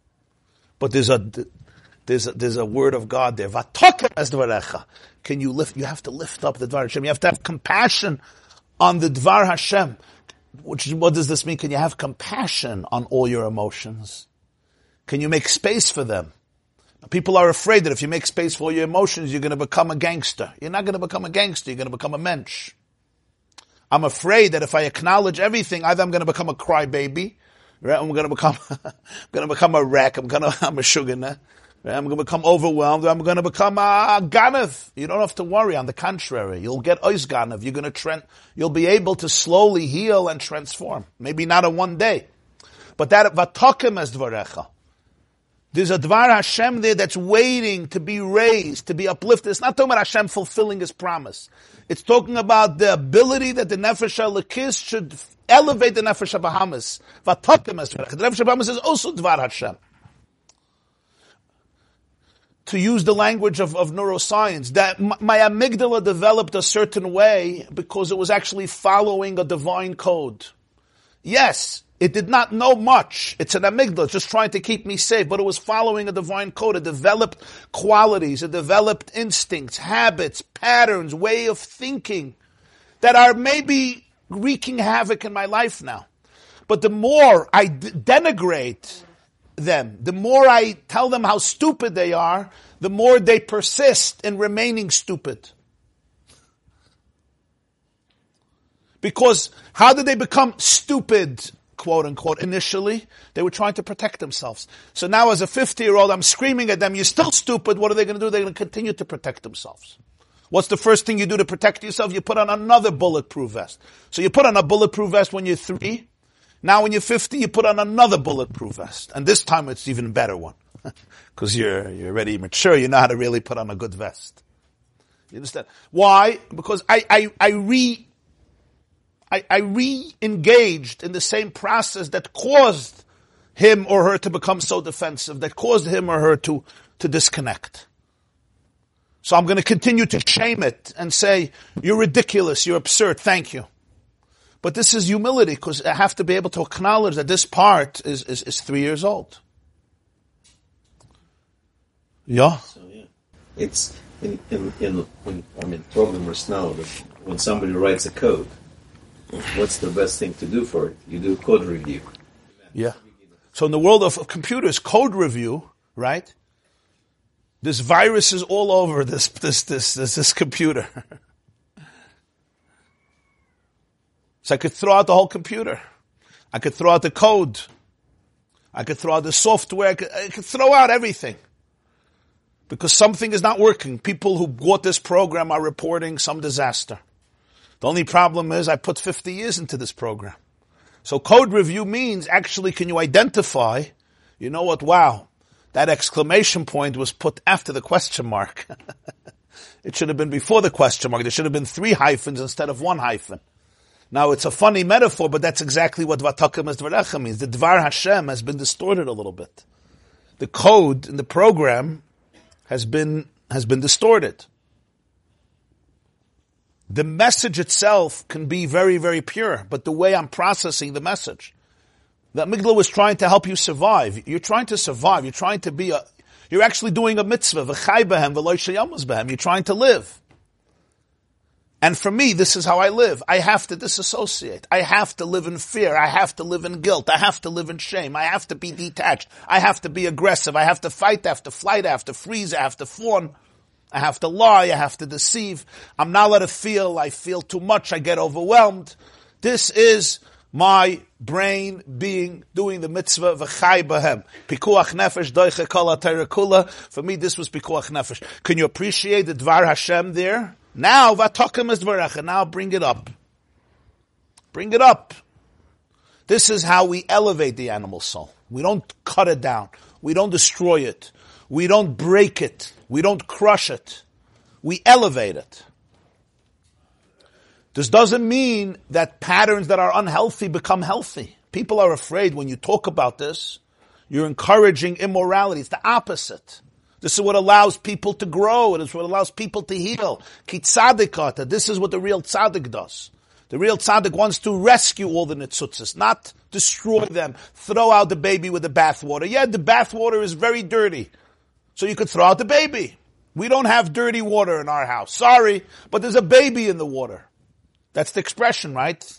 But there's a, there's a, there's a word of God there. Vatokem es dvarecha. Can you lift, you have to lift up the Dvar Hashem. You have to have compassion on the Dvar Hashem. Which, what does this mean? Can you have compassion on all your emotions? Can you make space for them? People are afraid that if you make space for all your emotions, you're going to become a gangster. You're not going to become a gangster. You're going to become a mensch. I'm afraid that if I acknowledge everything, either I'm going to become a crybaby, right? I'm going to become, I'm going to become a wreck. I'm going to, I'm a sugar. Right? I'm going to become overwhelmed. I'm going to become a ganav. You don't have to worry. On the contrary, you'll get ois ganav. You're going to trend, you'll be able to slowly heal and transform. Maybe not in one day, but that vatokem es dvarecha. There's a Dvar Hashem there that's waiting to be raised, to be uplifted. It's not talking about Hashem fulfilling His promise. It's talking about the ability that the Nefesh HaLekis should elevate the Nefesh HaBahamis. Vatokem es dvarecha. The Nefesh HaBahamis is also Dvar Hashem. to use the language of, of neuroscience, that m- my amygdala developed a certain way because it was actually following a divine code. Yes, it did not know much. It's an amygdala, just trying to keep me safe, but it was following a divine code. It developed qualities, it developed instincts, habits, patterns, way of thinking that are maybe wreaking havoc in my life now. But the more I d- denigrate them, the more I tell them how stupid they are, the more they persist in remaining stupid. Because how did they become stupid, quote unquote, initially? They were trying to protect themselves. So now as a fifty-year-old, I'm screaming at them, you're still stupid. What are they going to do? They're going to continue to protect themselves. What's the first thing you do to protect yourself? You put on another bulletproof vest. So you put on a bulletproof vest when you're three. Now when you're fifty, you put on another bulletproof vest. And this time it's even better one. Because you're, you're already mature, you know how to really put on a good vest. You understand? Why? Because I, I, I re, I, I re-engaged in the same process that caused him or her to become so defensive, that caused him or her to, to disconnect. So I'm going to continue to shame it and say, you're ridiculous, you're absurd, thank you. But this is humility, because I have to be able to acknowledge that this part is, is, is three years old. Yeah? So, yeah. It's, in, in, in, when, I mean, programmers know that when somebody writes a code, what's the best thing to do for it? You do code review. Yeah. So in the world of, of computers, code review, right? This virus is all over this, this, this, this, this computer. So I could throw out the whole computer. I could throw out the code. I could throw out the software. I could, I could throw out everything. Because something is not working. People who bought this program are reporting some disaster. The only problem is I put fifty years into this program. So code review means actually can you identify, you know what, wow, that exclamation point was put after the question mark. It should have been before the question mark. There should have been three hyphens instead of one hyphen. Now, it's a funny metaphor, but that's exactly what Vatakim es Dvarecha means. The Dvar Hashem has been distorted a little bit. The code in the program has been, has been distorted. The message itself can be very, very pure, but the way I'm processing the message. The amygdala was trying to help you survive. You're trying to survive. You're trying to be a, you're actually doing a mitzvah. V'chai behem v'lo sheyamos behem. You're trying to live. And for me, this is how I live. I have to disassociate. I have to live in fear. I have to live in guilt. I have to live in shame. I have to be detached. I have to be aggressive. I have to fight. I have to flight. I have to freeze. I have to fawn. I have to lie. I have to deceive. I'm not allowed to feel. I feel too much. I get overwhelmed. This is my brain being, doing the mitzvah v'chai bahem. Pikuach nefesh doiche kol ha'torah kula. For me, this was pikuach nefesh. Can you appreciate the Dvar Hashem there? Now, v'atokim es dvarecha. Now bring it up. Bring it up. This is how we elevate the animal soul. We don't cut it down. We don't destroy it. We don't break it. We don't crush it. We elevate it. This doesn't mean that patterns that are unhealthy become healthy. People are afraid when you talk about this, you're encouraging immorality. It's the opposite. This is what allows people to grow. It is what allows people to heal. Ki tzadikata. This is what the real tzaddik does. The real tzaddik wants to rescue all the nitzutzes, not destroy them, throw out the baby with the bathwater. Yeah, the bathwater is very dirty. So you could throw out the baby. We don't have dirty water in our house. Sorry, but there's a baby in the water. That's the expression, right?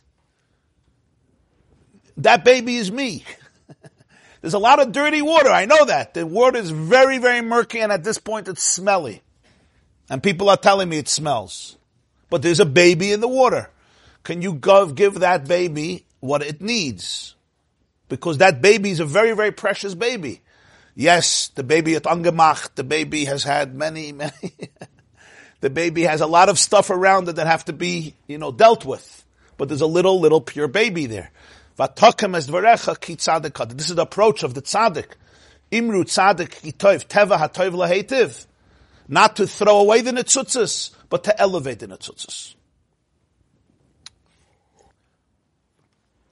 That baby is me. There's a lot of dirty water. I know that. The water is very, very murky, and at this point it's smelly. And people are telling me it smells. But there's a baby in the water. Can you go give that baby what it needs? Because that baby is a very, very precious baby. Yes, the baby at angemacht, the baby has had many, many... The baby has a lot of stuff around it that have to be, you know, dealt with. But there's a little, little pure baby there. V'atokem es dvarecha ki tzaddik. This is the approach of the tzaddik. Imru tzaddik ki tov, teva ha-tov la-heitiv. Not to throw away the nitzutzes, but to elevate the nitzutzes.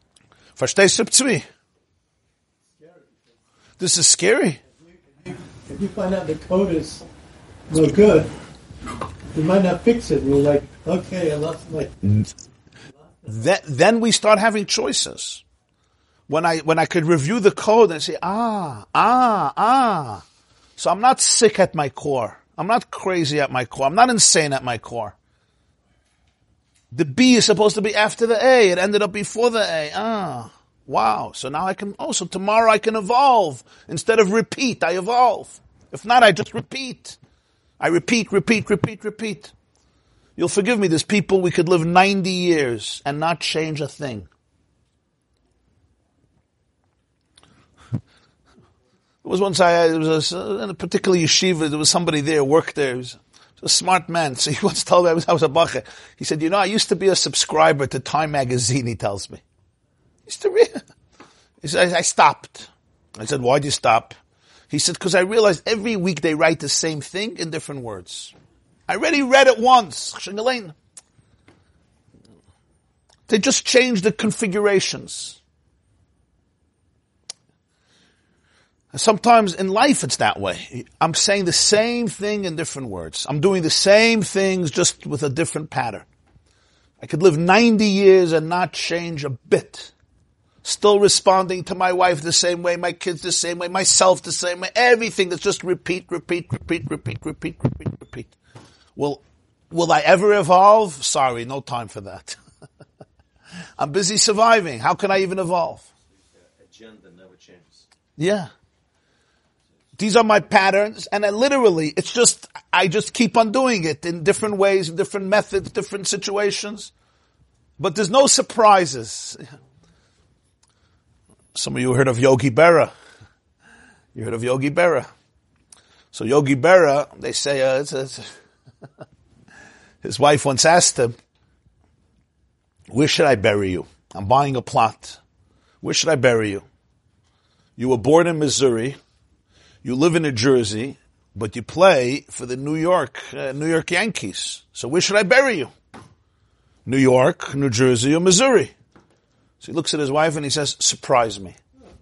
Verstehst du, Tzvi? This is scary. If if you find out the code is no good, you might not fix it. You're like, okay, I lost my... Then, then we start having choices. When I when I could review the code and say, ah, ah, ah. So I'm not sick at my core. I'm not crazy at my core. I'm not insane at my core. The B is supposed to be after the A. It ended up before the A. Ah, wow. So now I can, oh, so tomorrow I can evolve. Instead of repeat, I evolve. If not, I just repeat. I repeat, repeat, repeat, repeat. You'll forgive me, there's people we could live ninety years and not change a thing. There was once I, there was a, in a particular yeshiva, there was somebody there, worked there, he was a smart man. So he once told me, I was, I was a bacher. He said, you know, I used to be a subscriber to Time Magazine, he tells me. I used to read. He said, I stopped. I said, why'd you stop? He said, because I realized every week they write the same thing in different words. I already read it once. They just changed the configurations. Sometimes in life it's that way. I'm saying the same thing in different words. I'm doing the same things just with a different pattern. I could live ninety years and not change a bit. Still responding to my wife the same way, my kids the same way, myself the same way, everything that's just repeat, repeat, repeat, repeat, repeat, repeat, repeat. Will, will I ever evolve? Sorry, no time for that. I'm busy surviving. How can I even evolve? The agenda never changes. Yeah. These are my patterns, and I literally, it's just, I just keep on doing it in different ways, different methods, different situations. But there's no surprises. Some of you heard of Yogi Berra. You heard of Yogi Berra. So Yogi Berra, they say, uh, it's, it's, his wife once asked him, where should I bury you? I'm buying a plot. Where should I bury you? You were born in Missouri. You live in New Jersey, but you play for the New York, uh, New York Yankees. So where should I bury you? New York, New Jersey, or Missouri? So he looks at his wife and he says, surprise me.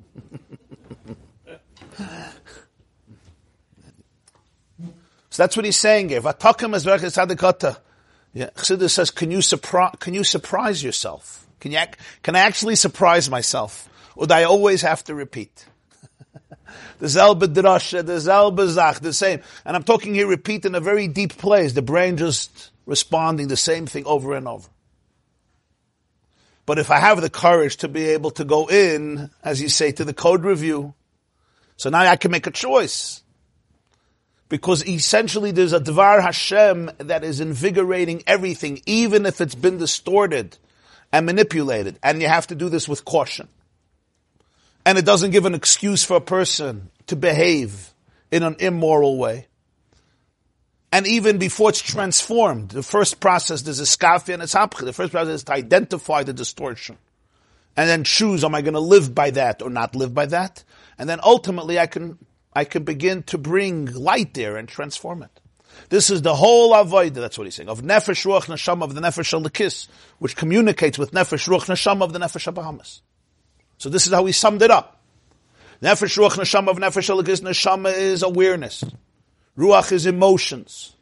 So that's what he's saying here. Yeah, Chassidus says, can you surprise, can you surprise yourself? Can you, can I actually surprise myself? Or do I always have to repeat? The Zelbe Drashe, the Zelbe Zach, the same. And I'm talking here repeat in a very deep place. The brain just responding the same thing over and over. But if I have the courage to be able to go in, as you say, to the code review, so now I can make a choice. Because essentially there's a Dvar Hashem that is invigorating everything, even if it's been distorted and manipulated. And you have to do this with caution. And it doesn't give an excuse for a person to behave in an immoral way. And even before it's transformed, the first process, there's a skafi and it's hapchi. The first process is to identify the distortion. And then choose, am I going to live by that or not live by that? And then ultimately I can, I can begin to bring light there and transform it. This is the whole avodah, that's what he's saying, of nefesh, ruach, neshama, of the nefesh al-lakis, which communicates with nefesh, ruach, neshama, of the nefesh al-bahamas. So this is how he summed it up. Nefesh, ruach, neshama of nefesh al-lakis, neshama is awareness. Ruach is emotions.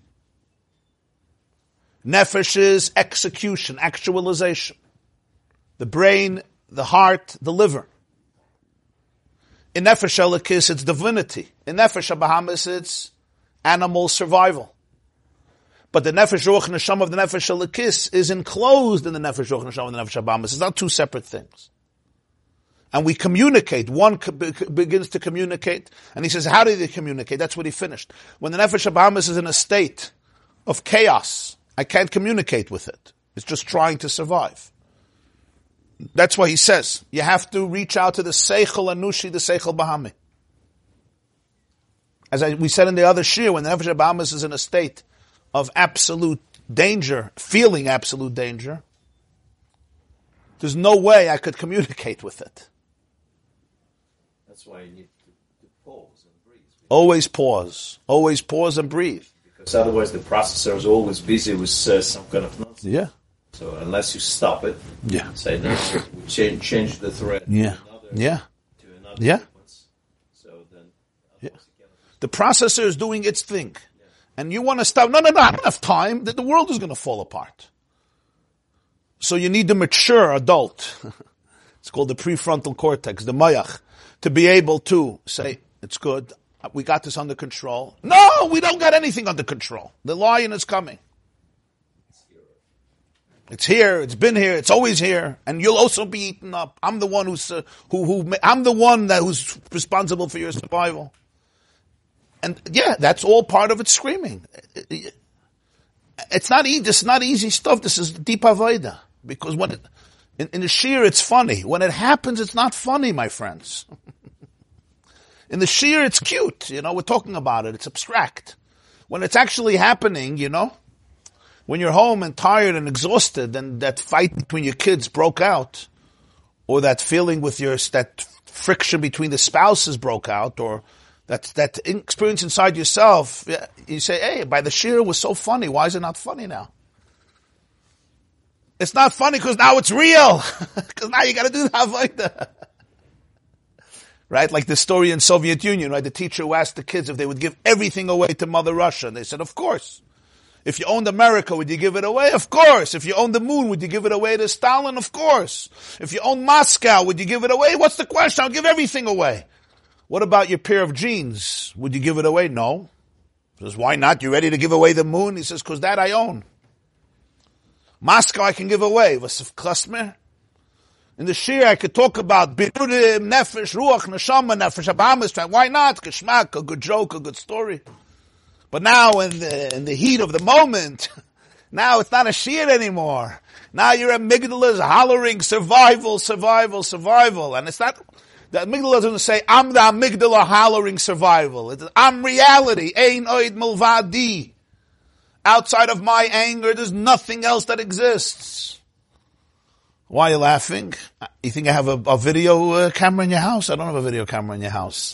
Nefesh is execution, actualization. The brain, the heart, the liver. In Nefesh al-lakis, it's divinity. In Nefesh al-bahamas, it's animal survival. But the Nefesh ruach neshama of the Nefesh al-lakis is enclosed in the Nefesh ruach neshama of the Nefesh al-bahamas. It's not two separate things. And we communicate. One co- begins to communicate. And he says, how do they communicate? That's what he finished. When the Nefesh al-bahamas is in a state of chaos, I can't communicate with it. It's just trying to survive. That's why he says, you have to reach out to the Seichel Anushi, the Seichel Bahami. As I, we said in the other shir, when the Nefesh al-bahamas is in a state of absolute danger, feeling absolute danger, there's no way I could communicate with it. That's why you need to, to pause and breathe. Always pause. Always pause and breathe. Because otherwise the processor is always busy with uh, some kind of nonsense. Yeah. So unless you stop it, yeah. say no, we change, change the thread yeah. to another, yeah. to another yeah. sequence. So then yeah. The processor is doing its thing. And you want to stop, no, no, no, I don't have time, that the world is going to fall apart. So you need the mature adult. It's called the prefrontal cortex, the mayach, to be able to say, it's good, we got this under control. No, we don't got anything under control. The lion is coming. It's here, it's been here, it's always here, and you'll also be eaten up. I'm the one who's, uh, who, who, I'm the one that who's responsible for your survival. And yeah, that's all part of its screaming. It's not easy, this is not easy stuff, this is deep avodah. Because when it, in, in the shir it's funny. When it happens, it's not funny, my friends. In the shir it's cute, you know, we're talking about it, it's abstract. When it's actually happening, you know, when you're home and tired and exhausted and that fight between your kids broke out, or that feeling with your, that friction between the spouses broke out, or that, that experience inside yourself, you say, hey, by the shir it was so funny, why is it not funny now? It's not funny because now it's real. Because now you gotta do the avodah. Right? Like the story in Soviet Union, right? The teacher who asked the kids if they would give everything away to Mother Russia. And they said, of course. If you owned America, would you give it away? Of course. If you owned the moon, would you give it away to Stalin? Of course. If you owned Moscow, would you give it away? What's the question? I'll give everything away. What about your pair of jeans? Would you give it away? No. He says, why not? You ready to give away the moon? He says, because that I own. Moscow I can give away. Was klastmer? In the shir I could talk about birurim, nefesh, ruach, neshama, nefesh, abamas. Why not? Geschmack, a good joke, a good story. But now in the, in the heat of the moment, now it's not a shir anymore. Now your amygdala is hollering survival, survival, survival. And it's not, the amygdala doesn't say, I'm the amygdala hollering survival. It's, I'm reality. Ein oid mulvadi. Outside of my anger, there's nothing else that exists. Why are you laughing? You think I have a, a video uh, camera in your house? I don't have a video camera in your house.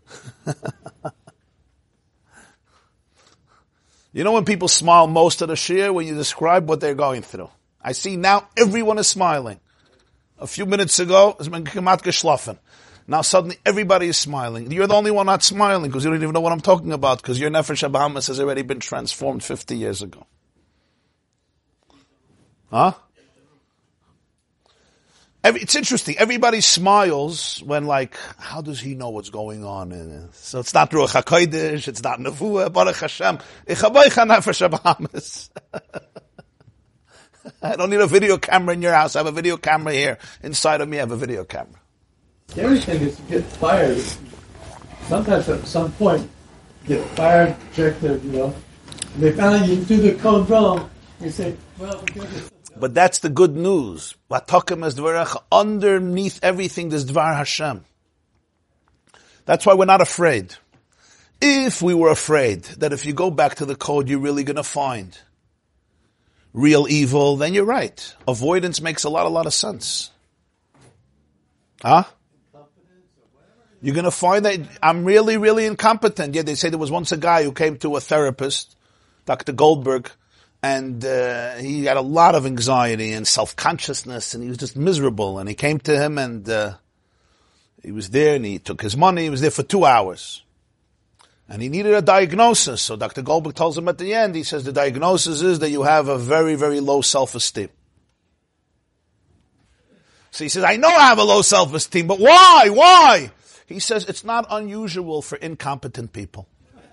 You know when people smile most of the shir? When you describe what they're going through. I see now everyone is smiling. A few minutes ago, it's been kemat geschlafen. Now suddenly everybody is smiling. You're the only one not smiling because you don't even know what I'm talking about because your nefesh habahamis has already been transformed fifty years ago. Huh? Every, it's interesting. Everybody smiles when like, how does he know what's going on? So it's not Ruach HaKodesh, it's not Nevuah, Baruch Hashem. Ichabaycha nefesh habahamis. I don't need a video camera in your house. I have a video camera here. Inside of me I have a video camera. Scary thing is to get fired. Sometimes at some point, get fired, rejected, you know. And they found out you do the code wrong. You say, well, we got this. But that's the good news. Underneath everything, there's Dvar Hashem. That's why we're not afraid. If we were afraid that if you go back to the code, you're really going to find real evil, then you're right. Avoidance makes a lot, a lot of sense. Huh? You're going to find that I'm really, really incompetent. Yeah, they say there was once a guy who came to a therapist, Doctor Goldberg, and uh, he had a lot of anxiety and self-consciousness, and he was just miserable. And he came to him, and uh, he was there, and he took his money. He was there for two hours. And he needed a diagnosis. So Doctor Goldberg tells him at the end, he says, the diagnosis is that you have a very, very low self-esteem. So he says, I know I have a low self-esteem, but why? Why? He says, it's not unusual for incompetent people.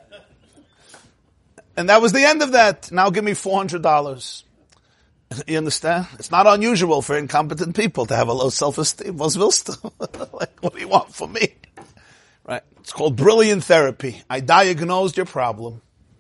And that was the end of that. Now give me four hundred dollars. You understand? It's not unusual for incompetent people to have a low self-esteem. Was willst du? Like, what do you want from me? Right? It's called brilliant therapy. I diagnosed your problem.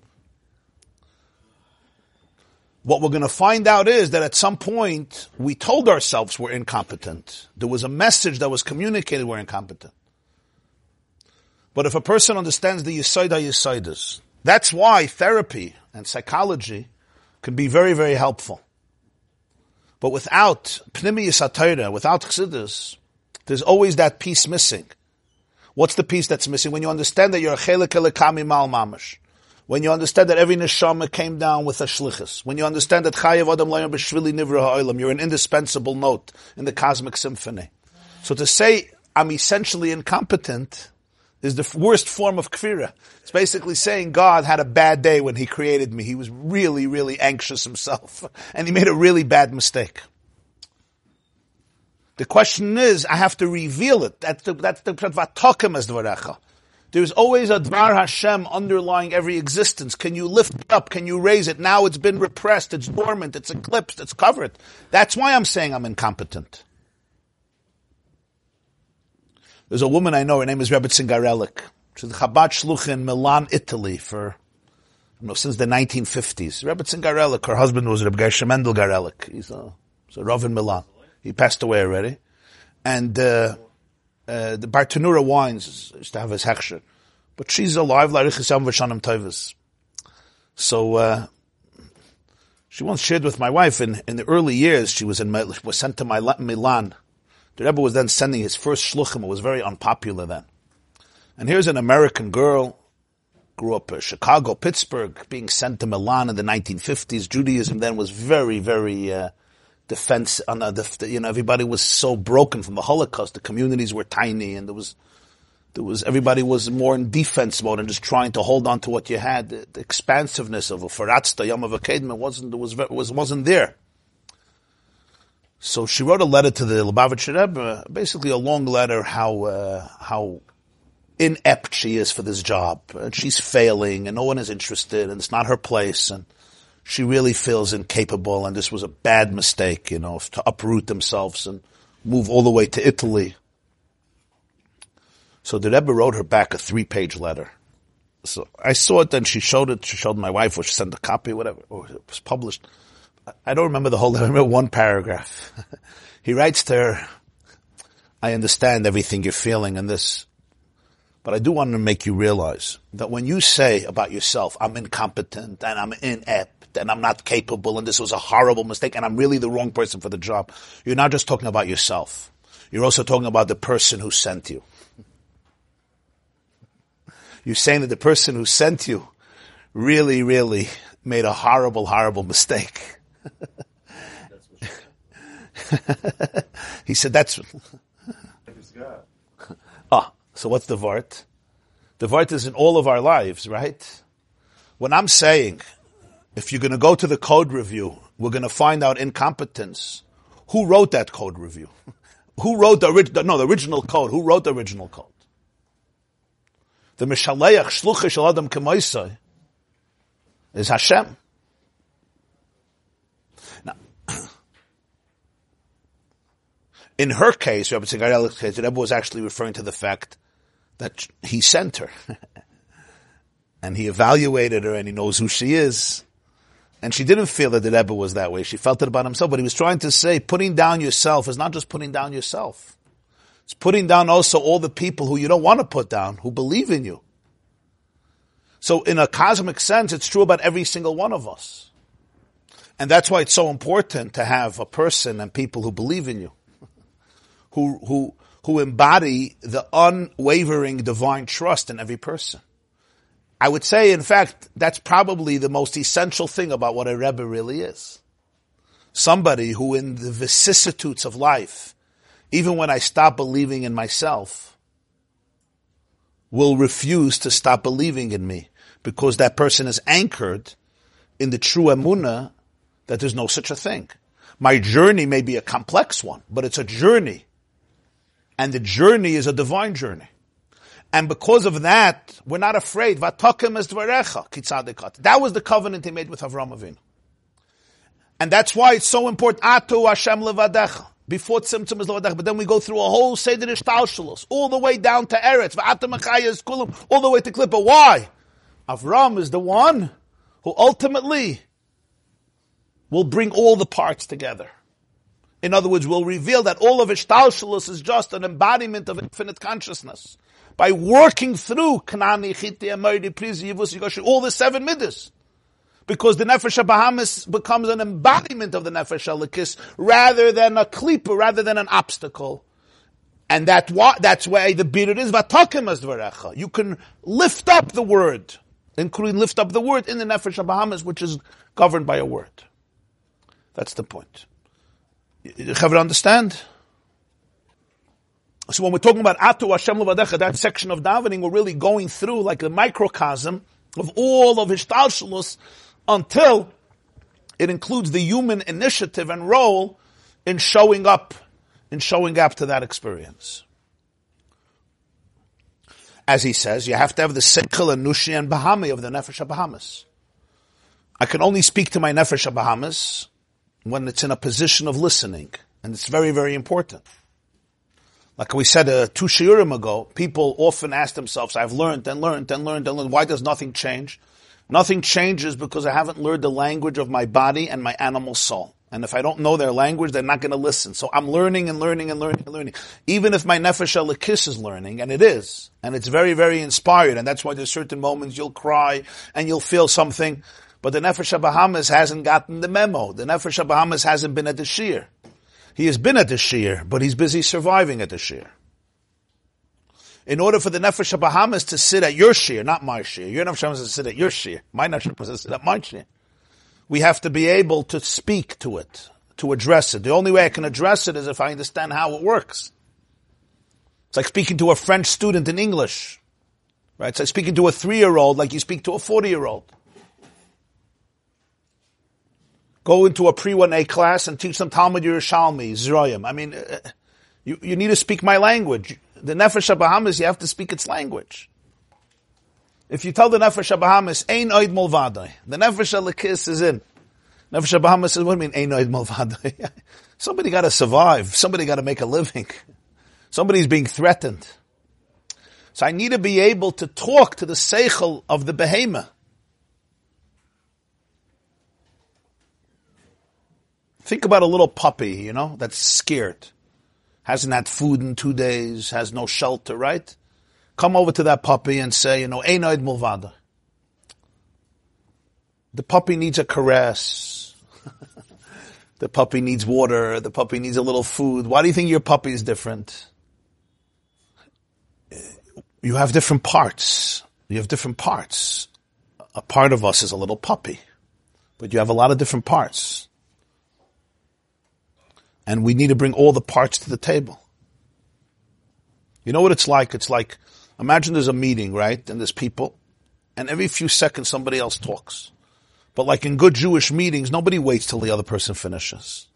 What we're going to find out is that at some point, we told ourselves we're incompetent. There was a message that was communicated we're incompetent. But if a person understands the Yesod HaYesodis, that's why therapy and psychology can be very, very helpful. But without Pnimiyus HaTorah, without Chassidus, there's always that piece missing. What's the piece that's missing? When you understand that you're a Chelek Elekami Mal Mamash. When you understand that every neshama came down with a shlichus. When you understand that Chayev Adam Layam B'Shvili Nivra Ha'olam, you're an indispensable note in the cosmic symphony. So to say, I'm essentially incompetent, is the worst form of kfira. It's basically saying God had a bad day when he created me. He was really, really anxious himself. And he made a really bad mistake. The question is, I have to reveal it. That's the, that's the, vatokim as dvarecha. There's always a Dvar Hashem underlying every existence. Can you lift it up? Can you raise it? Now it's been repressed, it's dormant, it's eclipsed, it's covered. That's why I'm saying I'm incompetent. There's a woman I know, her name is Rebbetzin Garelik. She's the Chabad Shluch in Milan, Italy for, you know, since the nineteen fifties. Rebbetzin Garelik, her husband was Rebbe Gershom Mendel Garelik. He's a, he's a Rav in Milan. He passed away already. And, uh, Uh, the Bartanura wines used to have his hechsher. But she's alive, Larichisam Vashanim Tovas. So, uh, she once shared with my wife in, in the early years, she was in, was sent to Milan. The Rebbe was then sending his first shluchim. It was very unpopular then. And here's an American girl, grew up in Chicago, Pittsburgh, being sent to Milan in the nineteen fifties. Judaism then was very, very, uh, defense, on uh, the, you know, everybody was so broken from the Holocaust. The communities were tiny, and there was, there was, everybody was more in defense mode and just trying to hold on to what you had. The, the expansiveness of a Faratzta, Yom HaVakedma wasn't, was, was, wasn't there. So she wrote a letter to the Lubavitcher Rebbe, basically a long letter how, uh, how inept she is for this job. And she's failing, and no one is interested, and it's not her place, and she really feels incapable, and this was a bad mistake, you know, to uproot themselves and move all the way to Italy. So the Rebbe wrote her back a three-page letter. So I saw it, then she showed it, she showed my wife, or she sent a copy, whatever, or it was published. I don't remember the whole letter, I remember one paragraph. He writes to her, I understand everything you're feeling in this, but I do want to make you realize that when you say about yourself, I'm incompetent, and I'm inept, and I'm not capable, and this was a horrible mistake, and I'm really the wrong person for the job, you're not just talking about yourself. You're also talking about the person who sent you. You're saying that the person who sent you really, really made a horrible, horrible mistake. He said that's... Ah, so what's the Vart? The Vart is in all of our lives, right? When I'm saying, if you're going to go to the code review, we're going to find out incompetence. Who wrote that code review? Who wrote the original, no, the original code? Who wrote the original code? The Mishaleach Shluchah Shel Adam K'moisai is Hashem. Now, in her case, Rabbi Tzigariel's case, the Rebbe was actually referring to the fact that he sent her. And he evaluated her, and he knows who she is. And she didn't feel that the Rebbe was that way. She felt it about himself. But he was trying to say, putting down yourself is not just putting down yourself. It's putting down also all the people who you don't want to put down, who believe in you. So in a cosmic sense, it's true about every single one of us. And that's why it's so important to have a person and people who believe in you. Who, who, who embody the unwavering divine trust in every person. I would say, in fact, that's probably the most essential thing about what a Rebbe really is. Somebody who in the vicissitudes of life, even when I stop believing in myself, will refuse to stop believing in me, because that person is anchored in the true emunah that there's no such a thing. My journey may be a complex one, but it's a journey. And the journey is a divine journey. And because of that, we're not afraid. Vatokim es dvarecha, kitzadikot. That was the covenant he made with Avraham Avinu. And that's why it's so important. Atu Hashem levadecha. Before tzimtzum is levadecha. But then we go through a whole seder ishtalshalos, all the way down to Eretz. V'atam achayas kulum, all the way to Klippa. Why? Avraham is the one who ultimately will bring all the parts together. In other words, will reveal that all of ishtalshalos is just an embodiment of infinite consciousness. By working through Kanani, Chiti, Amori, Prizi, Yivus, Yigoshi, all the seven midas. Because the Nefesh HaBahamis becomes an embodiment of the Nefesh HaLekis rather than a klipa, rather than an obstacle. And that that's why the birur is Vatokim as Dvarecha. You can lift up the word, including lift up the word in the Nefesh HaBahamis, which is governed by a word. That's the point. You ever understand? So when we're talking about Atu Hashem Levadecha, that section of davening, we're really going through like a microcosm of all of Hishtalshalus until it includes the human initiative and role in showing up, in showing up to that experience. As he says, you have to have the Seichel and Nushi and Bahami of the Nefesh HaBahamis. I can only speak to my Nefesh HaBahamis when it's in a position of listening. And it's very, very important. Like we said uh, two shiurim ago, people often ask themselves, I've learned and learned and learned and learned. Why does nothing change? Nothing changes because I haven't learned the language of my body and my animal soul. And if I don't know their language, they're not going to listen. So I'm learning and learning and learning and learning. Even if my Nefesh HaLekis is learning, and it is, and it's very, very inspired, and that's why there's certain moments you'll cry and you'll feel something, but the Nefesh HaBahamis hasn't gotten the memo. The Nefesh HaBahamis hasn't been at the shir. He has been at the shir, but he's busy surviving at the shir. In order for the Nefesh HaBahamis to sit at your shir, not my shir, your Nefesh HaBahamis to sit at your shir, my Nefesh HaBahamis to sit at my shir, we have to be able to speak to it, to address it. The only way I can address it is if I understand how it works. It's like speaking to a French student in English, right? It's like speaking to a three-year-old like you speak to a forty-year-old. Go into a pre one A class and teach them Talmud Yerushalmi, Zroyim. I mean, uh, you, you need to speak my language. The Nefesh HaBahamis, you have to speak its language. If you tell the Nefesh HaBahamis, Ein Oid Mulvadai, the Nefesh HaLekis is in. Nefesh HaBahamis says, what do you mean, Ein Oid Mulvadai? Somebody got to survive. Somebody got to make a living. Somebody's being threatened. So I need to be able to talk to the Seichel of the Behemoth. Think about a little puppy, you know, that's scared. Hasn't had food in two days, has no shelter, right? Come over to that puppy and say, you know, Ein Oid Mulvada. The puppy needs a caress. The puppy needs water. The puppy needs a little food. Why do you think your puppy is different? You have different parts. You have different parts. A part of us is a little puppy, but you have a lot of different parts. And we need to bring all the parts to the table. You know what it's like? It's like, imagine there's a meeting, right? And there's people, and every few seconds somebody else talks. But like in good Jewish meetings, nobody waits till the other person finishes.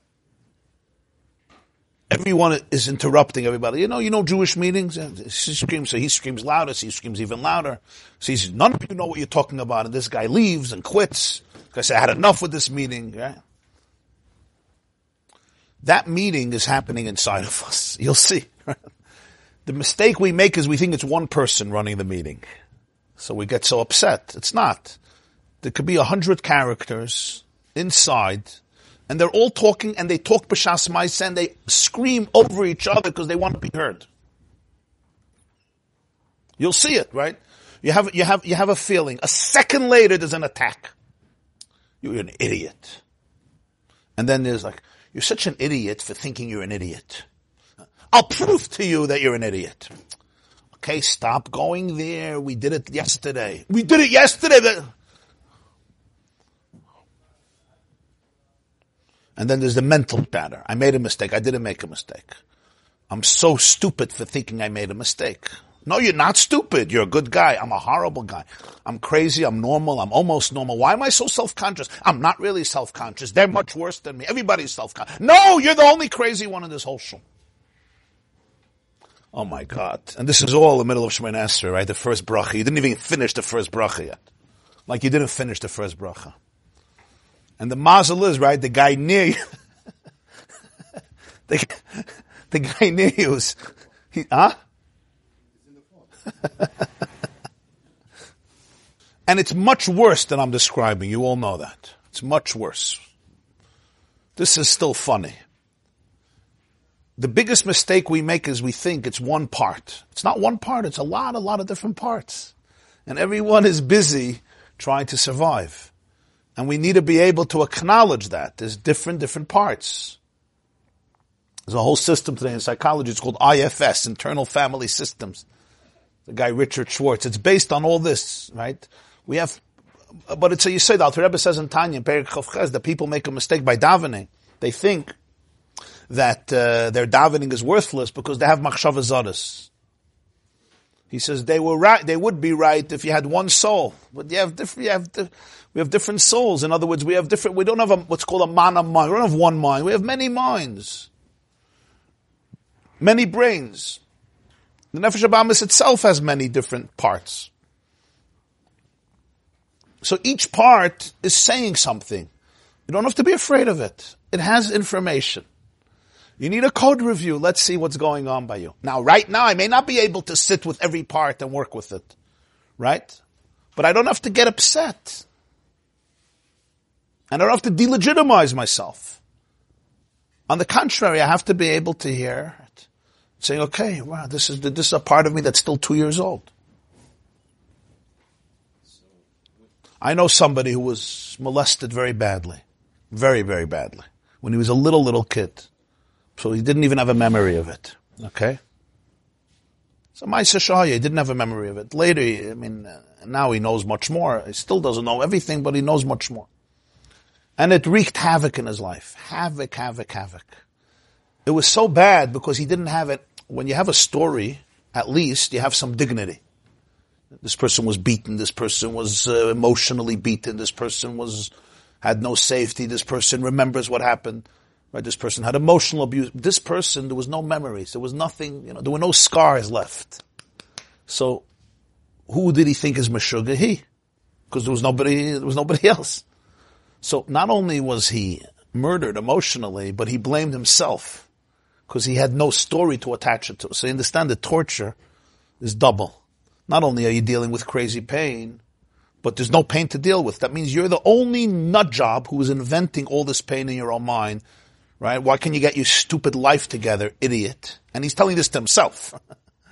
Everyone is interrupting everybody. You know, you know Jewish meetings? She screams, so he screams louder, so he screams even louder. So he says, none of you know what you're talking about, and this guy leaves and quits. Because I had enough with this meeting, right? That meeting is happening inside of us. You'll see. The mistake we make is we think it's one person running the meeting. So we get so upset. It's not. There could be a hundred characters inside, and they're all talking, and they talk b'shas ma'aseh, and they scream over each other because they want to be heard. You'll see it, right? You have, you have, you have a feeling. A second later, there's an attack. You're an idiot. And then there's like, you're such an idiot for thinking you're an idiot. I'll prove to you that you're an idiot. Okay, stop going there. We did it yesterday. We did it yesterday. And then there's the mental chatter. I made a mistake. I didn't make a mistake. I'm so stupid for thinking I made a mistake. No, you're not stupid. You're a good guy. I'm a horrible guy. I'm crazy. I'm normal. I'm almost normal. Why am I so self-conscious? I'm not really self-conscious. They're much worse than me. Everybody's self-conscious. No, you're the only crazy one in this whole show. Oh my God. And this is all in the middle of Shemoneh Esrei, right? The first bracha. You didn't even finish the first bracha yet. Like you didn't finish the first bracha. And the mazel is, right, the guy near you, the, the guy near you is, he, huh? And it's much worse than I'm describing. You all know that. It's much worse. This is still funny. The biggest mistake we make is we think it's one part. It's not one part. It's a lot, a lot of different parts. And everyone is busy trying to survive. And we need to be able to acknowledge that. There's different, different parts. There's a whole system today in psychology. It's called I F S, Internal Family Systems. The guy Richard Schwartz. It's based on all this, right? We have, but it's a Yisod. Alter Rebbe says in Tanya, in Perek Chof Ches, that people make a mistake by davening. They think that uh, their davening is worthless because they have machshava zadas. He says they were right. They would be right if you had one soul, but you have different. You have di- we have different souls. In other words, we have different. We don't have a, what's called a mana mind. We don't have one mind. We have many minds, many brains. The Nefesh HaBahamis itself has many different parts. So each part is saying something. You don't have to be afraid of it. It has information. You need a code review. Let's see what's going on by you. Now, right now, I may not be able to sit with every part and work with it. Right? But I don't have to get upset. And I don't have to delegitimize myself. On the contrary, I have to be able to hear it. Saying, okay, wow, this is, this is a part of me that's still two years old. I know somebody who was molested very badly. Very, very badly. When he was a little, little kid. So he didn't even have a memory of it. Okay? So Ma'aseh Shahaya, he didn't have a memory of it. Later, I mean, uh, now he knows much more. He still doesn't know everything, but he knows much more. And it wreaked havoc in his life. Havoc, havoc, havoc. It was so bad because he didn't have it. When you have a story, at least you have some dignity. This person was beaten. This person was uh, emotionally beaten. This person was had no safety. This person remembers what happened. Right? This person had emotional abuse. This person, there was no memories. There was nothing. You know, there were no scars left. So, who did he think is Meshuggah? He, because there was nobody. There was nobody else. So, not only was he murdered emotionally, but he blamed himself. Because he had no story to attach it to. So you understand the torture is double. Not only are you dealing with crazy pain, but there's no pain to deal with. That means you're the only nut job who is inventing all this pain in your own mind. Right? Why can't you get your stupid life together, idiot? And he's telling this to himself.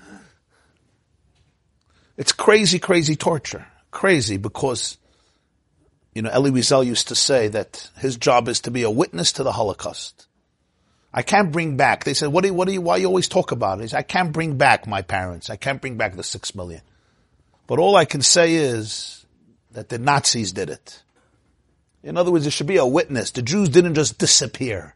It's crazy, crazy torture. Crazy because, you know, Elie Wiesel used to say that his job is to be a witness to the Holocaust. I can't bring back. They said, what do you, what do you, why you always talk about it? He said, I can't bring back my parents. I can't bring back the six million. But all I can say is that the Nazis did it. In other words, there should be a witness. The Jews didn't just disappear.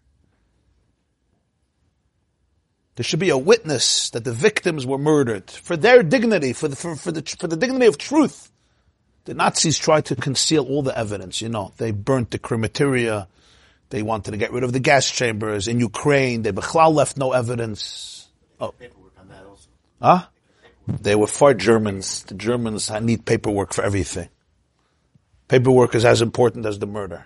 There should be a witness that the victims were murdered for their dignity, for the, for, for the, for the dignity of truth. The Nazis tried to conceal all the evidence, you know. They burnt the crematoria. They wanted to get rid of the gas chambers. In Ukraine, they Bechlal left no evidence. Oh. Paperwork on that also. Huh? They were far Germans. The Germans need paperwork for everything. Paperwork is as important as the murder.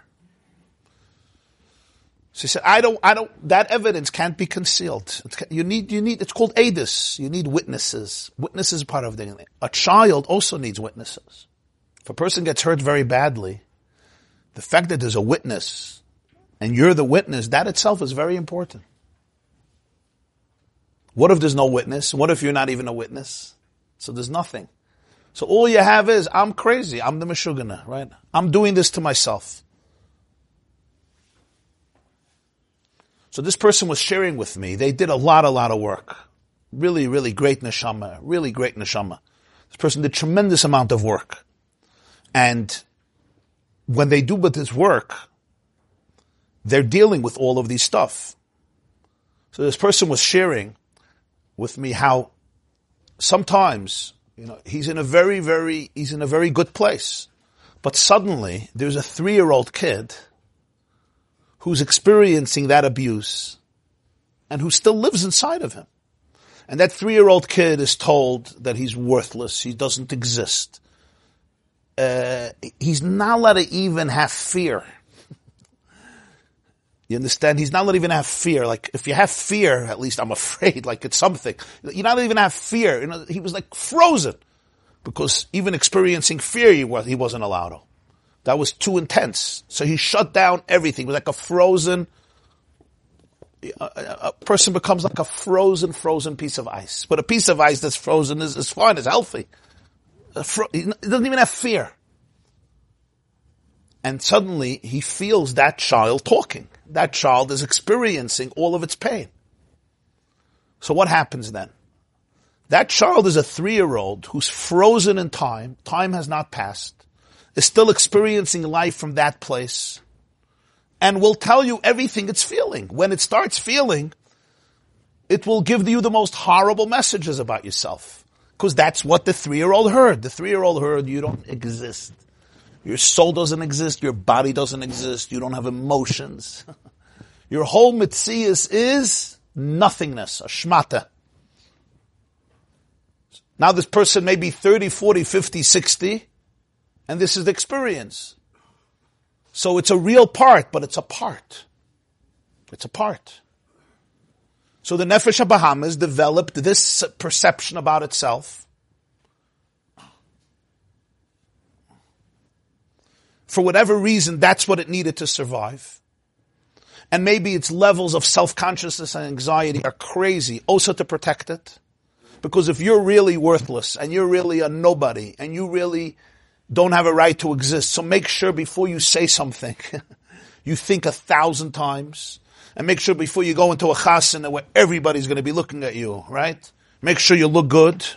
So he said, I don't, I don't, that evidence can't be concealed. It's, you need, you need, it's called edus. You need witnesses. Witnesses are part of the, a child also needs witnesses. If a person gets hurt very badly, the fact that there's a witness, and you're the witness, that itself is very important. What if there's no witness? What if you're not even a witness? So there's nothing. So all you have is, I'm crazy. I'm the Meshuggah, right? I'm doing this to myself. So this person was sharing with me. They did a lot, a lot of work. Really, really great neshama. Really great neshama. This person did tremendous amount of work. And when they do with this work, they're dealing with all of these stuff. So this person was sharing with me how sometimes, you know, he's in a very, very, he's in a very good place. But suddenly, there's a three-year-old kid who's experiencing that abuse and who still lives inside of him. And that three-year-old kid is told that he's worthless, he doesn't exist. Uh, he's not allowed to even have fear. You understand? He's not allowed to even have fear. Like, if you have fear, at least I'm afraid, like it's something. You're not even have fear. You know, he was like frozen. Because even experiencing fear, he, was, he wasn't allowed to. That was too intense. So he shut down everything. It was like a frozen, a, a person becomes like a frozen, frozen piece of ice. But a piece of ice that's frozen is, is fine, is healthy. Fro- he doesn't even have fear. And suddenly he feels that child talking. That child is experiencing all of its pain. So what happens then? That child is a three-year-old who's frozen in time. Time has not passed. Is still experiencing life from that place. and will tell you everything it's feeling. When it starts feeling, it will give you the most horrible messages about yourself. Because that's what the three-year-old heard. The three-year-old heard you don't exist. Your soul doesn't exist. Your body doesn't exist. You don't have emotions. Your whole mitzias is nothingness, a shmata. Now this person may be thirty, forty, fifty, sixty, and this is the experience. So it's a real part, but it's a part. It's a part. So the Nefesh HaBahamis developed this perception about itself. For whatever reason, that's what it needed to survive. And maybe its levels of self-consciousness and anxiety are crazy, also to protect it. Because if you're really worthless, and you're really a nobody, and you really don't have a right to exist, so make sure before you say something, you think a thousand times, and make sure before you go into a chasana where everybody's going to be looking at you, right? Make sure you look good.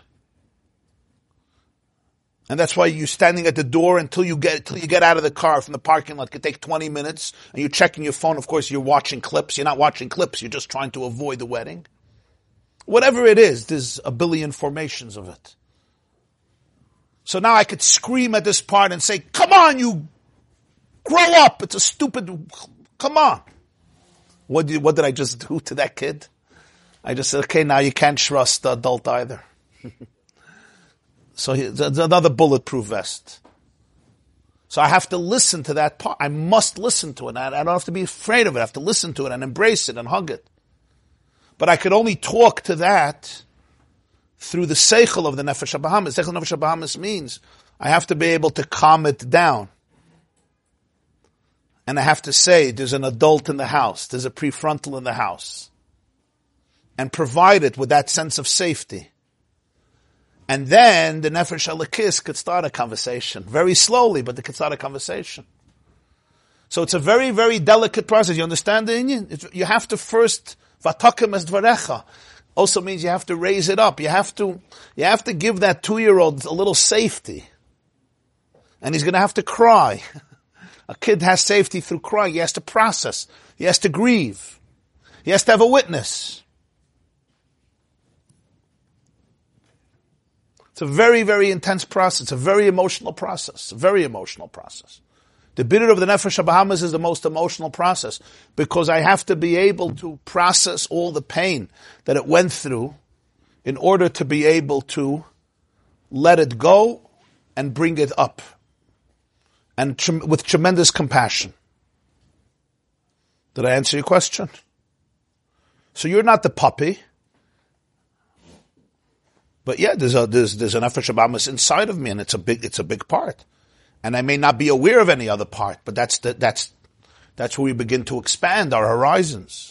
And that's why you're standing at the door until you get, until you get out of the car from the parking lot. It could take twenty minutes, and you're checking your phone. Of course, you're watching clips. You're not watching clips. You're just trying to avoid the wedding. Whatever it is, there's a billion formations of it. So now I could scream at this part and say, come on, you grow up. It's a stupid, come on. What did, what did I just do to that kid? I just said, okay, now you can't trust the adult either. So it's another bulletproof vest. So I have to listen to that part. I must listen to it. I don't have to be afraid of it. I have to listen to it and embrace it and hug it. But I could only talk to that through the seichel of the Nefesh HaBahamis. Seichel Nefesh HaBahamis means I have to be able to calm it down. And I have to say, there's an adult in the house. There's a prefrontal in the house. And provide it with that sense of safety. And then the Nefesh HaLekis could start a conversation. Very slowly, but they could start a conversation. So it's a very, very delicate process. You understand the Indian? It's, you have to first... Vatakim es dvarecha also means you have to raise it up. You have to, you have to give that two-year-old a little safety. And he's going to have to cry. A kid has safety through crying. He has to process. He has to grieve. He has to have a witness. It's a very, very intense process. It's a very emotional process. A very emotional process. The bitter of the Nefesh HaBahamis is the most emotional process because I have to be able to process all the pain that it went through in order to be able to let it go and bring it up. And tre- with tremendous compassion. Did I answer your question? So you're not the puppy. But yeah, there's a, there's, there's an Nefesh HaBahamis inside of me and it's a big, it's a big part. And I may not be aware of any other part, but that's the, that's that's where we begin to expand our horizons.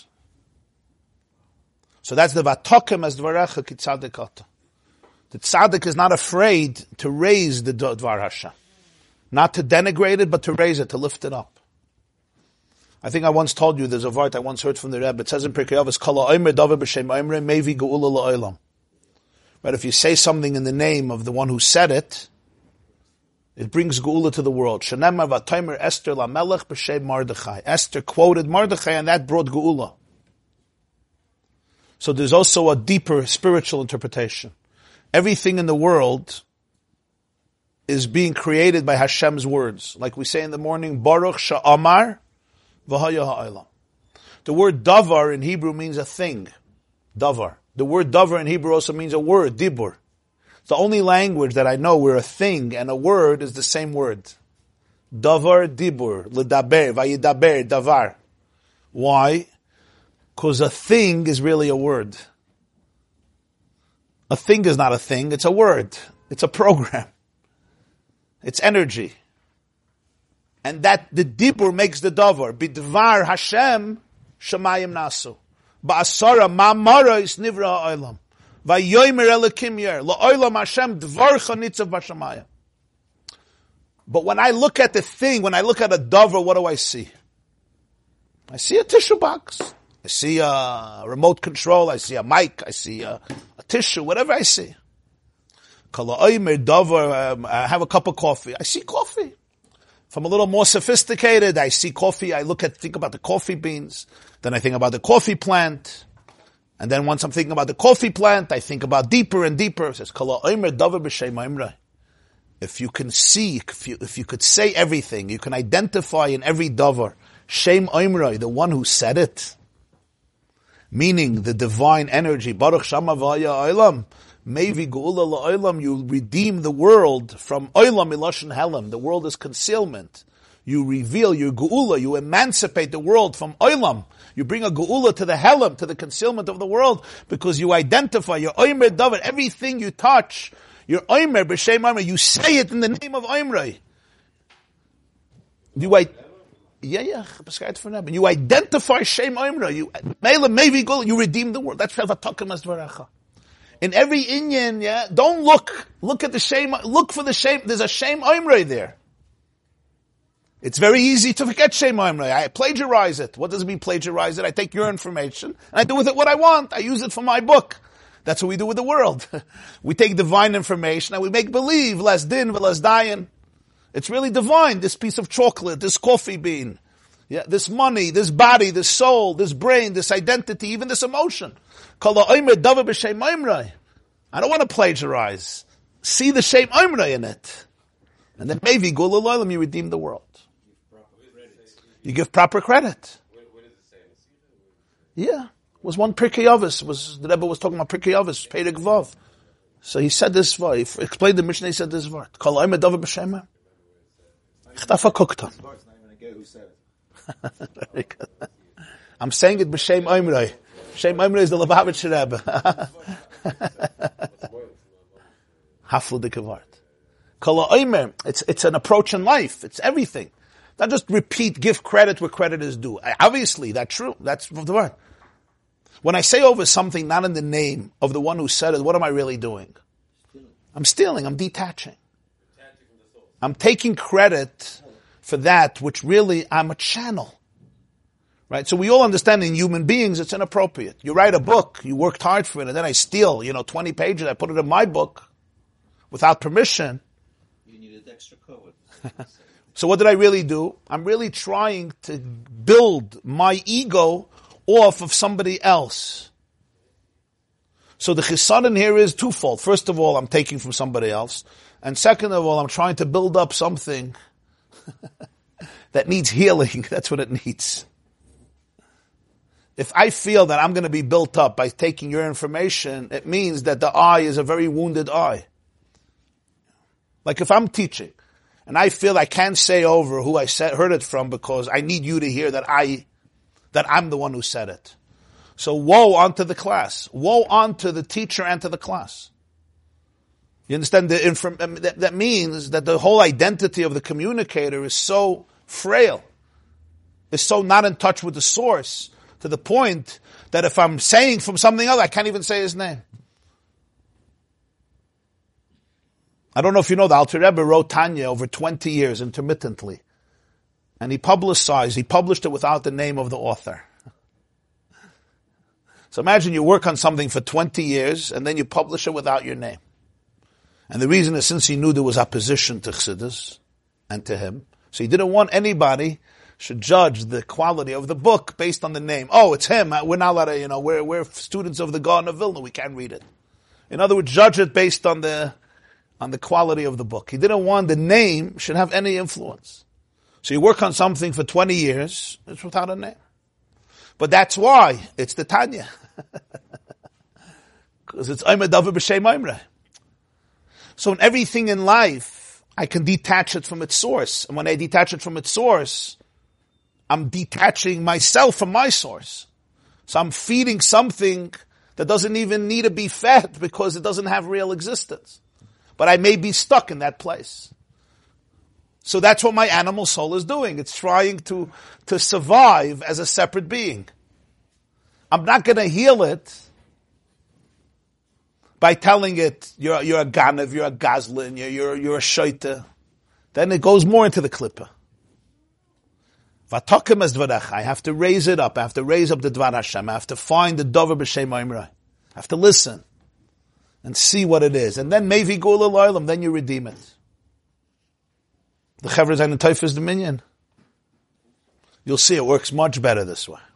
So that's the vatokim as dvarecha ki tzadikata. The tzaddik is not afraid to raise the dvar Hashem, not to denigrate it, but to raise it, to lift it up. I think I once told you there's a word I once heard from the Rebbe. It says in Pirkei Avos, "Kol ha'omer davar b'shem omer mevi geula la'olam." But if you say something in the name of the one who said it, it brings geula to the world. Shenemar v'taymer Esther lamelech b'shem Mordechai. Esther quoted Mordechai, and that brought geula. So there's also a deeper spiritual interpretation. Everything in the world is being created by Hashem's words. Like we say in the morning, Baruch Sha'amar v'haya ha'olam. The word davar in Hebrew means a thing. Davar. The word davar in Hebrew also means a word, dibur. It's the only language that I know where a thing and a word is the same word. Davar, dibur, ledaber, vayidaber, davar. Why? Because a thing is really a word. A thing is not a thing, it's a word. It's a program. It's energy. And that, the dibur makes the davar. Bidvar Hashem, shamayim nasu. Ba'asara ma'amara is nivra ha'olam. Va'yoymer elikim yer. La'olam Hashem dvarcha nitzav b'shamayim. But when I look at the thing, when I look at a davar, what do I see? I see a tissue box. I see a remote control. I see a mic. I see a, a tissue. Whatever I see. Kala oimer davar. Um, I have a cup of coffee. I see coffee. If I'm a little more sophisticated, I see coffee, I look at, think about the coffee beans, then I think about the coffee plant, and then once I'm thinking about the coffee plant, I think about deeper and deeper. It says, Kala Omer Davar B'Shem Oimrei. If you can see, if you, if you could say everything, you can identify in every davar, Shem Oimrei, the one who said it, meaning the divine energy, Baruch Shama V'Haya Olam, Mevi Geula La'Olam, you redeem the world from Olam Iloshen Helam. The world is concealment. You reveal your Geula, you emancipate the world from Olam. You bring a Geula to the Helam, to the concealment of the world, because you identify your Omer Davar, everything you touch, your Omer B'Shem Omer, you say it in the name of Omerei. You I, yeah, yeah, you identify Shem Omerei. You, Mevi Geula, you redeem the world. That's Vatakim as Dvaracha. In every inyan, yeah, don't look, look at the shame, look for the shame, there's a shame Oimrei there. It's very easy to forget shame Oimrei. I plagiarize it. What does it mean plagiarize it? I take your information, and I do with it what I want. I use it for my book. That's what we do with the world. We take divine information and we make believe, less din, less dayan. It's really divine, this piece of chocolate, this coffee bean, yeah, this money, this body, this soul, this brain, this identity, even this emotion. I don't want to plagiarize. See the Shem Oimrei in it. And then maybe Geula L'Olam, you redeem the world. You give proper credit. Yeah. It was one Pirkei Avos. Was the Rebbe was talking about Pirkei Avos, Perek Vav. So he said this word. He explained the Mishnah, he said this word. Kol Omer Davar B'Shem Oimrei. Chtafa Kuktan. I'm saying it B'Shem Oimrei. Shem Oimrei is the Lubavitcher Rebbe. Haflu de Kavart. Kol Omer, it's it's an approach in life. It's everything. Not just repeat, give credit where credit is due. Obviously, that's true. That's the word. When I say over something not in the name of the one who said it, what am I really doing? I'm stealing. I'm detaching. I'm taking credit for that which really I'm a channel. Right? So we all understand in human beings it's inappropriate. You write a book, you worked hard for it, and then I steal, you know, twenty pages, I put it in my book without permission. You needed extra code. So what did I really do? I'm really trying to build my ego off of somebody else. So the chisaron here is twofold. First of all, I'm taking from somebody else. And second of all, I'm trying to build up something that needs healing. That's what it needs. If I feel that I'm going to be built up by taking your information, it means that the eye is a very wounded eye. Like if I'm teaching, and I feel I can't say over who I said, heard it from because I need you to hear that I, that I'm the one who said it. So woe onto the class. Woe onto the teacher and to the class. You understand? The inform- that, that means that the whole identity of the communicator is so frail, is so not in touch with the source, to the point that if I'm saying from something else, I can't even say his name. I don't know if you know, the Alter Rebbe wrote Tanya over twenty years intermittently. And he publicized, he published it without the name of the author. So imagine you work on something for twenty years and then you publish it without your name. And the reason is since he knew there was opposition to Chassidus and to him, so he didn't want anybody should judge the quality of the book based on the name. Oh, it's him. We're not allowed to, you know, we're, we're students of the Gaon of Vilna. We can't read it. In other words, judge it based on the, on the quality of the book. He didn't want the name should have any influence. So you work on something for twenty years, it's without a name. But that's why it's the Tanya. Because it's Omer Davar B'Shem Oimrei. So in everything in life, I can detach it from its source. And when I detach it from its source, I'm detaching myself from my source. So I'm feeding something that doesn't even need to be fed because it doesn't have real existence. But I may be stuck in that place. So that's what my animal soul is doing. It's trying to, to survive as a separate being. I'm not going to heal it by telling it, you're, you're a Ganav, you're a Gazlin, you're, you're, you're a Shaita. Then it goes more into the Klippa. Vatakim as Dvarach. I have to raise it up. I have to raise up the Dvar Hashem. I have to find the Davar B'Shem Oimrei. I have to listen and see what it is. And then Mevi Geula L'Olam, then you redeem it. The Chevra Zayin Teufels Dominion. You'll see it works much better this way.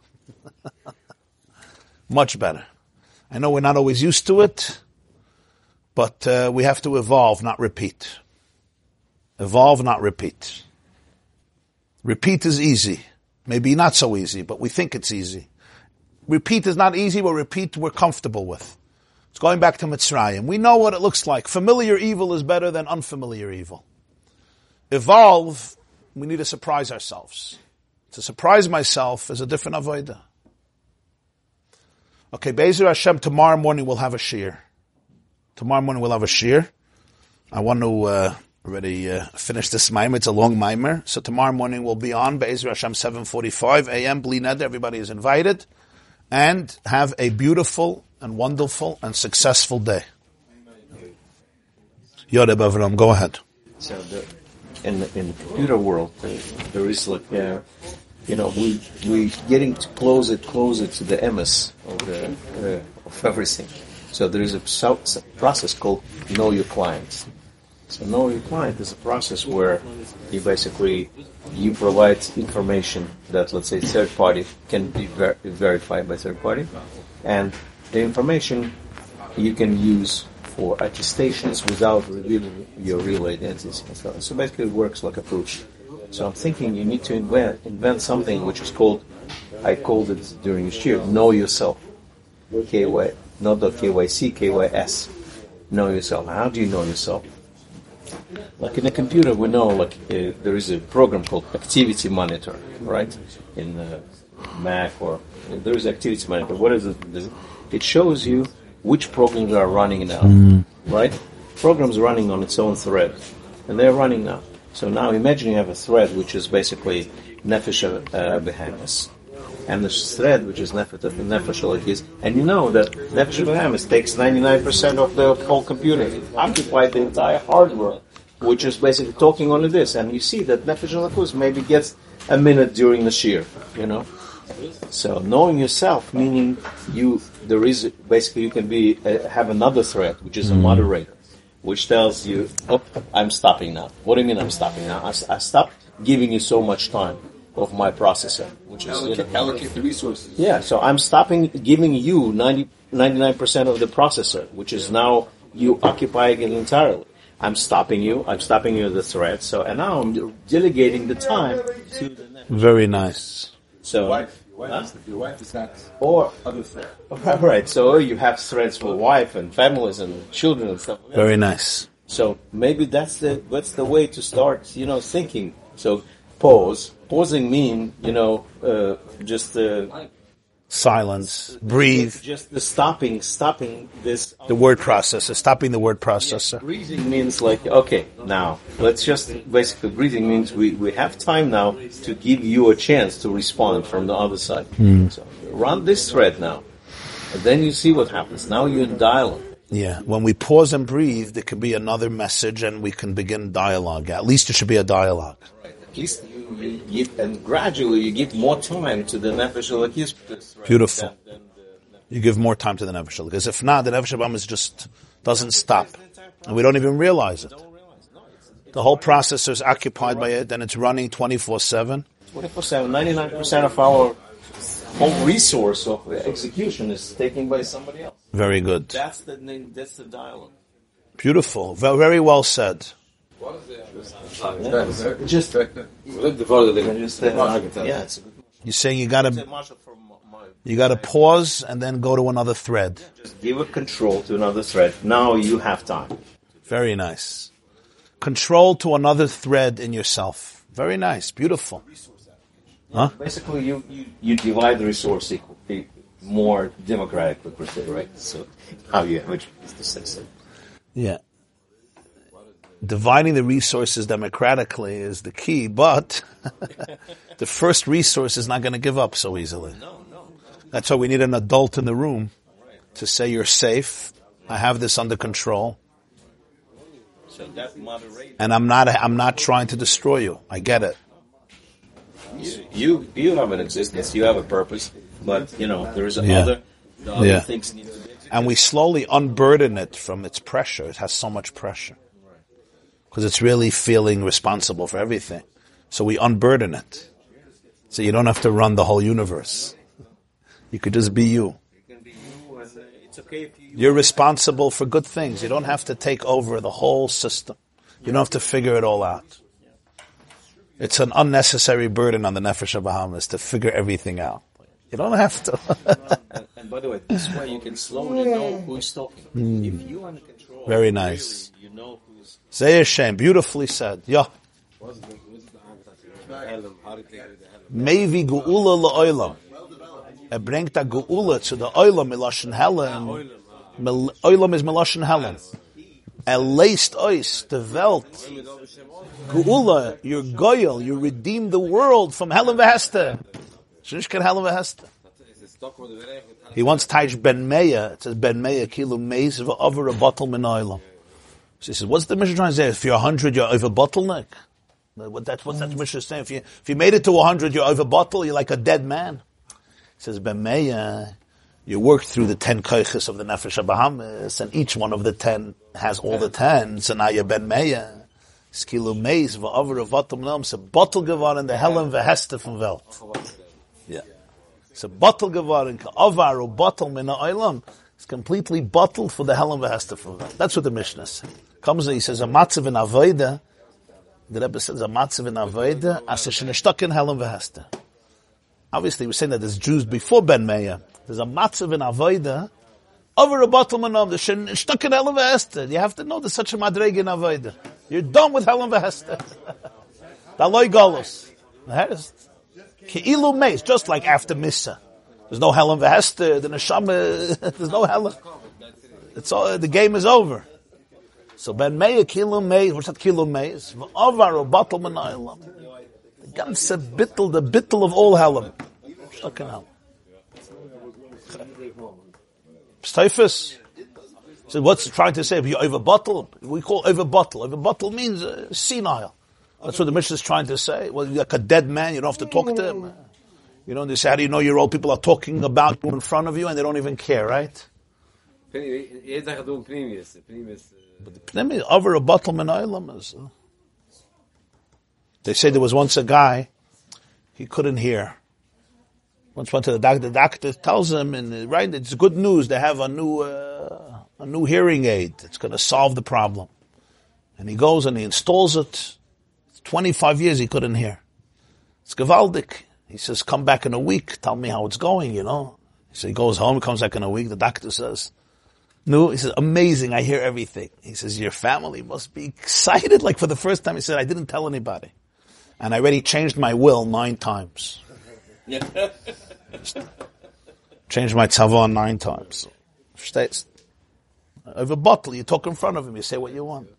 Much better. I know we're not always used to it, but uh, we have to evolve, not repeat. Evolve, not repeat. Repeat is easy. Maybe not so easy, but we think it's easy. Repeat is not easy, but repeat we're comfortable with. It's going back to Mitzrayim. We know what it looks like. Familiar evil is better than unfamiliar evil. Evolve, we need to surprise ourselves. To surprise myself is a different avodah. Okay, Be'ezer Hashem, tomorrow morning we'll have a shir. Tomorrow morning we'll have a shir. I want to uh, already uh, finish this mimer. It's a long mimer. So tomorrow morning we'll be on Be'ezer Hashem, seven forty-five a.m. Bli Neder. Everybody is invited. And have a beautiful and wonderful and successful day. Yodeb Avram, go ahead. So the, in the, in the computer world, there, there is like, uh, you know, we we getting closer, closer to the emes of the uh, of everything. So there is a so, process called Know Your Client. So Know Your Client is a process where you basically you provide information that, let's say, third party can be ver- verified by third party, and the information you can use for attestations without revealing your real identity. So, so basically it works like a proof. So I'm thinking you need to invent, invent something which is called, I called it during this year, Know Yourself. K Y, not the K Y C, K Y S. Know Yourself. How do you know yourself? Like in a computer, we know like uh, there is a program called Activity Monitor, right? In uh, Mac or uh, there is Activity Monitor. What is it? It shows you which programs are running now, mm. right? Programs running on its own thread, and they're running now. So now imagine you have a thread which is basically Nefesh uh, Behemoth, and this thread which is Nefesh Nefesh, and you know that Nefesh Behemoth takes ninety-nine percent of the whole computer. It occupies the entire hardware, which is basically talking only this, and you see that Nefesh Lakus maybe gets a minute during the shir, you know. So knowing yourself, meaning you, there is basically you can be uh, have another thread, which is a moderator, which tells you, "Oh, I'm stopping now." What do you mean I'm stopping now? I, I stopped giving you so much time of my processor, which is allocate, you know, allocate the resources. Yeah, so I'm stopping giving you ninety, ninety-nine percent of the processor, which is now you occupying it entirely. I'm stopping you. I'm stopping you at the thread. So and now I'm delegating the time to the next. Very nice. So. Your wife, your wife, Huh? is, your wife is not Or other thread. right, so you have threads for wife and families and children and stuff. Very nice. So maybe that's the that's the way to start, you know, thinking. So pause. Pausing mean, you know, uh, just uh, Silence. Breathe. just the stopping, stopping this. The word processor. Stopping the word processor. Breathing means like, okay, now let's just basically breathing means we, we have time now to give you a chance to respond from the other side. Mm. So run this thread now, and then you see what happens. Now you're in dialogue. Yeah. When we pause and breathe, there could be another message and we can begin dialogue. At least it should be a dialogue. Right. At least you, you give, and gradually you give more time to the Nefesh Elokis. Beautiful. Than, than the, You give more time to the Nefesh. Because if not, the Nefesh Habahamis just doesn't stop. And we don't even realize it. The whole processor is occupied by it and it's running twenty-four seven. twenty-four seven, ninety-nine percent of our whole resource of execution is taken by somebody else. Very good. That's the that's the dialogue. Beautiful. Ve- Very well said. Yeah. Just, Just just uh, yeah, it's a good. You're saying you It's gotta, a marshal from my, you gotta pause and then go to another thread. just give a control to another thread. Now you have time. Very nice. Control to another thread in yourself. Very nice. Beautiful. Huh? Basically, you, you, you divide the resource equally, more democratically, per se, right? So, how you which is the system. Yeah. Dividing the resources democratically is the key, but the first resource is not going to give up so easily. No, no. That's why we need an adult in the room to say you're safe. I have this under control. So that moderate. And I'm not, I'm not trying to destroy you. I get it. You, you you have an existence, you have a purpose, but you know there is Yeah. other the other Yeah. things need to be executed. And we slowly unburden it from its pressure. It has so much pressure. because it's really feeling responsible for everything. So we unburden it. So you don't have to run the whole universe. You could just be you. It's okay if you... You're responsible for good things. You don't have to take over the whole system. You don't have to figure it all out. It's an unnecessary burden on the Nefesh HaBahamis to figure everything out. You don't have to. and, and by the way, this way you can slowly know who's talking. Mm. If you're under control, very nice. Really, you know who's... Say Hashem, beautifully said. Yeah. Mevi Geula la'olam. It brings the Geula to the Olam, Miloshen Helen. Olam is Miloshen Helen. Er leist ois, the Welt. Geula, you're Goyel, you redeem the world from Helen Vehester. Shishkan Helen Vehester. He once touched Ben Meya. It says Ben Meya kilu meis over a bottle min oilam. So he says, what's the mission trying to say? If you're a hundred, you're over bottleneck. What that's what that mission is saying. If you if you made it to a hundred, you're over bottle. You're like a dead man. He says Ben Meya, you work through the ten koiches of the Nefesh HaBahamis, and each one of the ten has all the ten. So now you're Ben Meya. Skilu meis over a bottle min oilam. So bottle geworden the Helen vehester from Welt. Yeah. So bottle geworden avar or bottle min oilam. It's completely bottled for the Helen vehester from Welt. That's what the Mishnah says. Comes and he says a matzav in avoda. The Rebbe says a matzav in avoda as a sheneshtak in Helen vehester. Obviously, we're saying that there's Jews before Ben Meya. There's a matzav in avoda over a bottle manom. The sheneshtak in Helen vehester. You have to know there's such a madrega in avoda. You're done with Helen vehester. The loy galus. Ke'ilu meis, just like after Missa. There's no Helen vehester. The neshama. There's no Helen. It's all. The game is over. So Ben Meya kilo meis, what's that kilo meis? Avar or bottle manaylam. The ganze bittel, the bittel of all Helen. Stuck in Helen. Steifus. So what's it trying to say? If you over bottle, we call over bottle. Over bottle means uh, senile. That's what the Mishnah is trying to say. Well, you're like a dead man, you don't have to talk to him. You know, they say, how do you know your old people are talking about you in front of you and they don't even care, right? But the pnimi, over a bottle minaylam is. Uh, they say there was once a guy, he couldn't hear. Once went to the doctor, the doctor tells him, and right, it's good news, they have a new, uh, a new hearing aid. It's going to solve the problem. And he goes and he installs it. twenty-five years he couldn't hear. It's gewaldig. He says, come back in a week, tell me how it's going, you know. So he goes home, comes back in a week, the doctor says, no, he says, amazing, I hear everything. He says, your family must be excited. Like for the first time, he said, I didn't tell anybody. And I already changed my will nine times. Changed my tzavon nine times. Versteht? Over a bottle, you talk in front of him, you say what you want.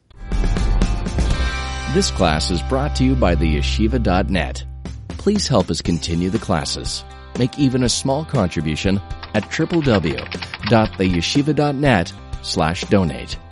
This class is brought to you by the yeshiva dot net. Please help us continue the classes. Make even a small contribution at w w w dot the yeshiva dot net slash donate.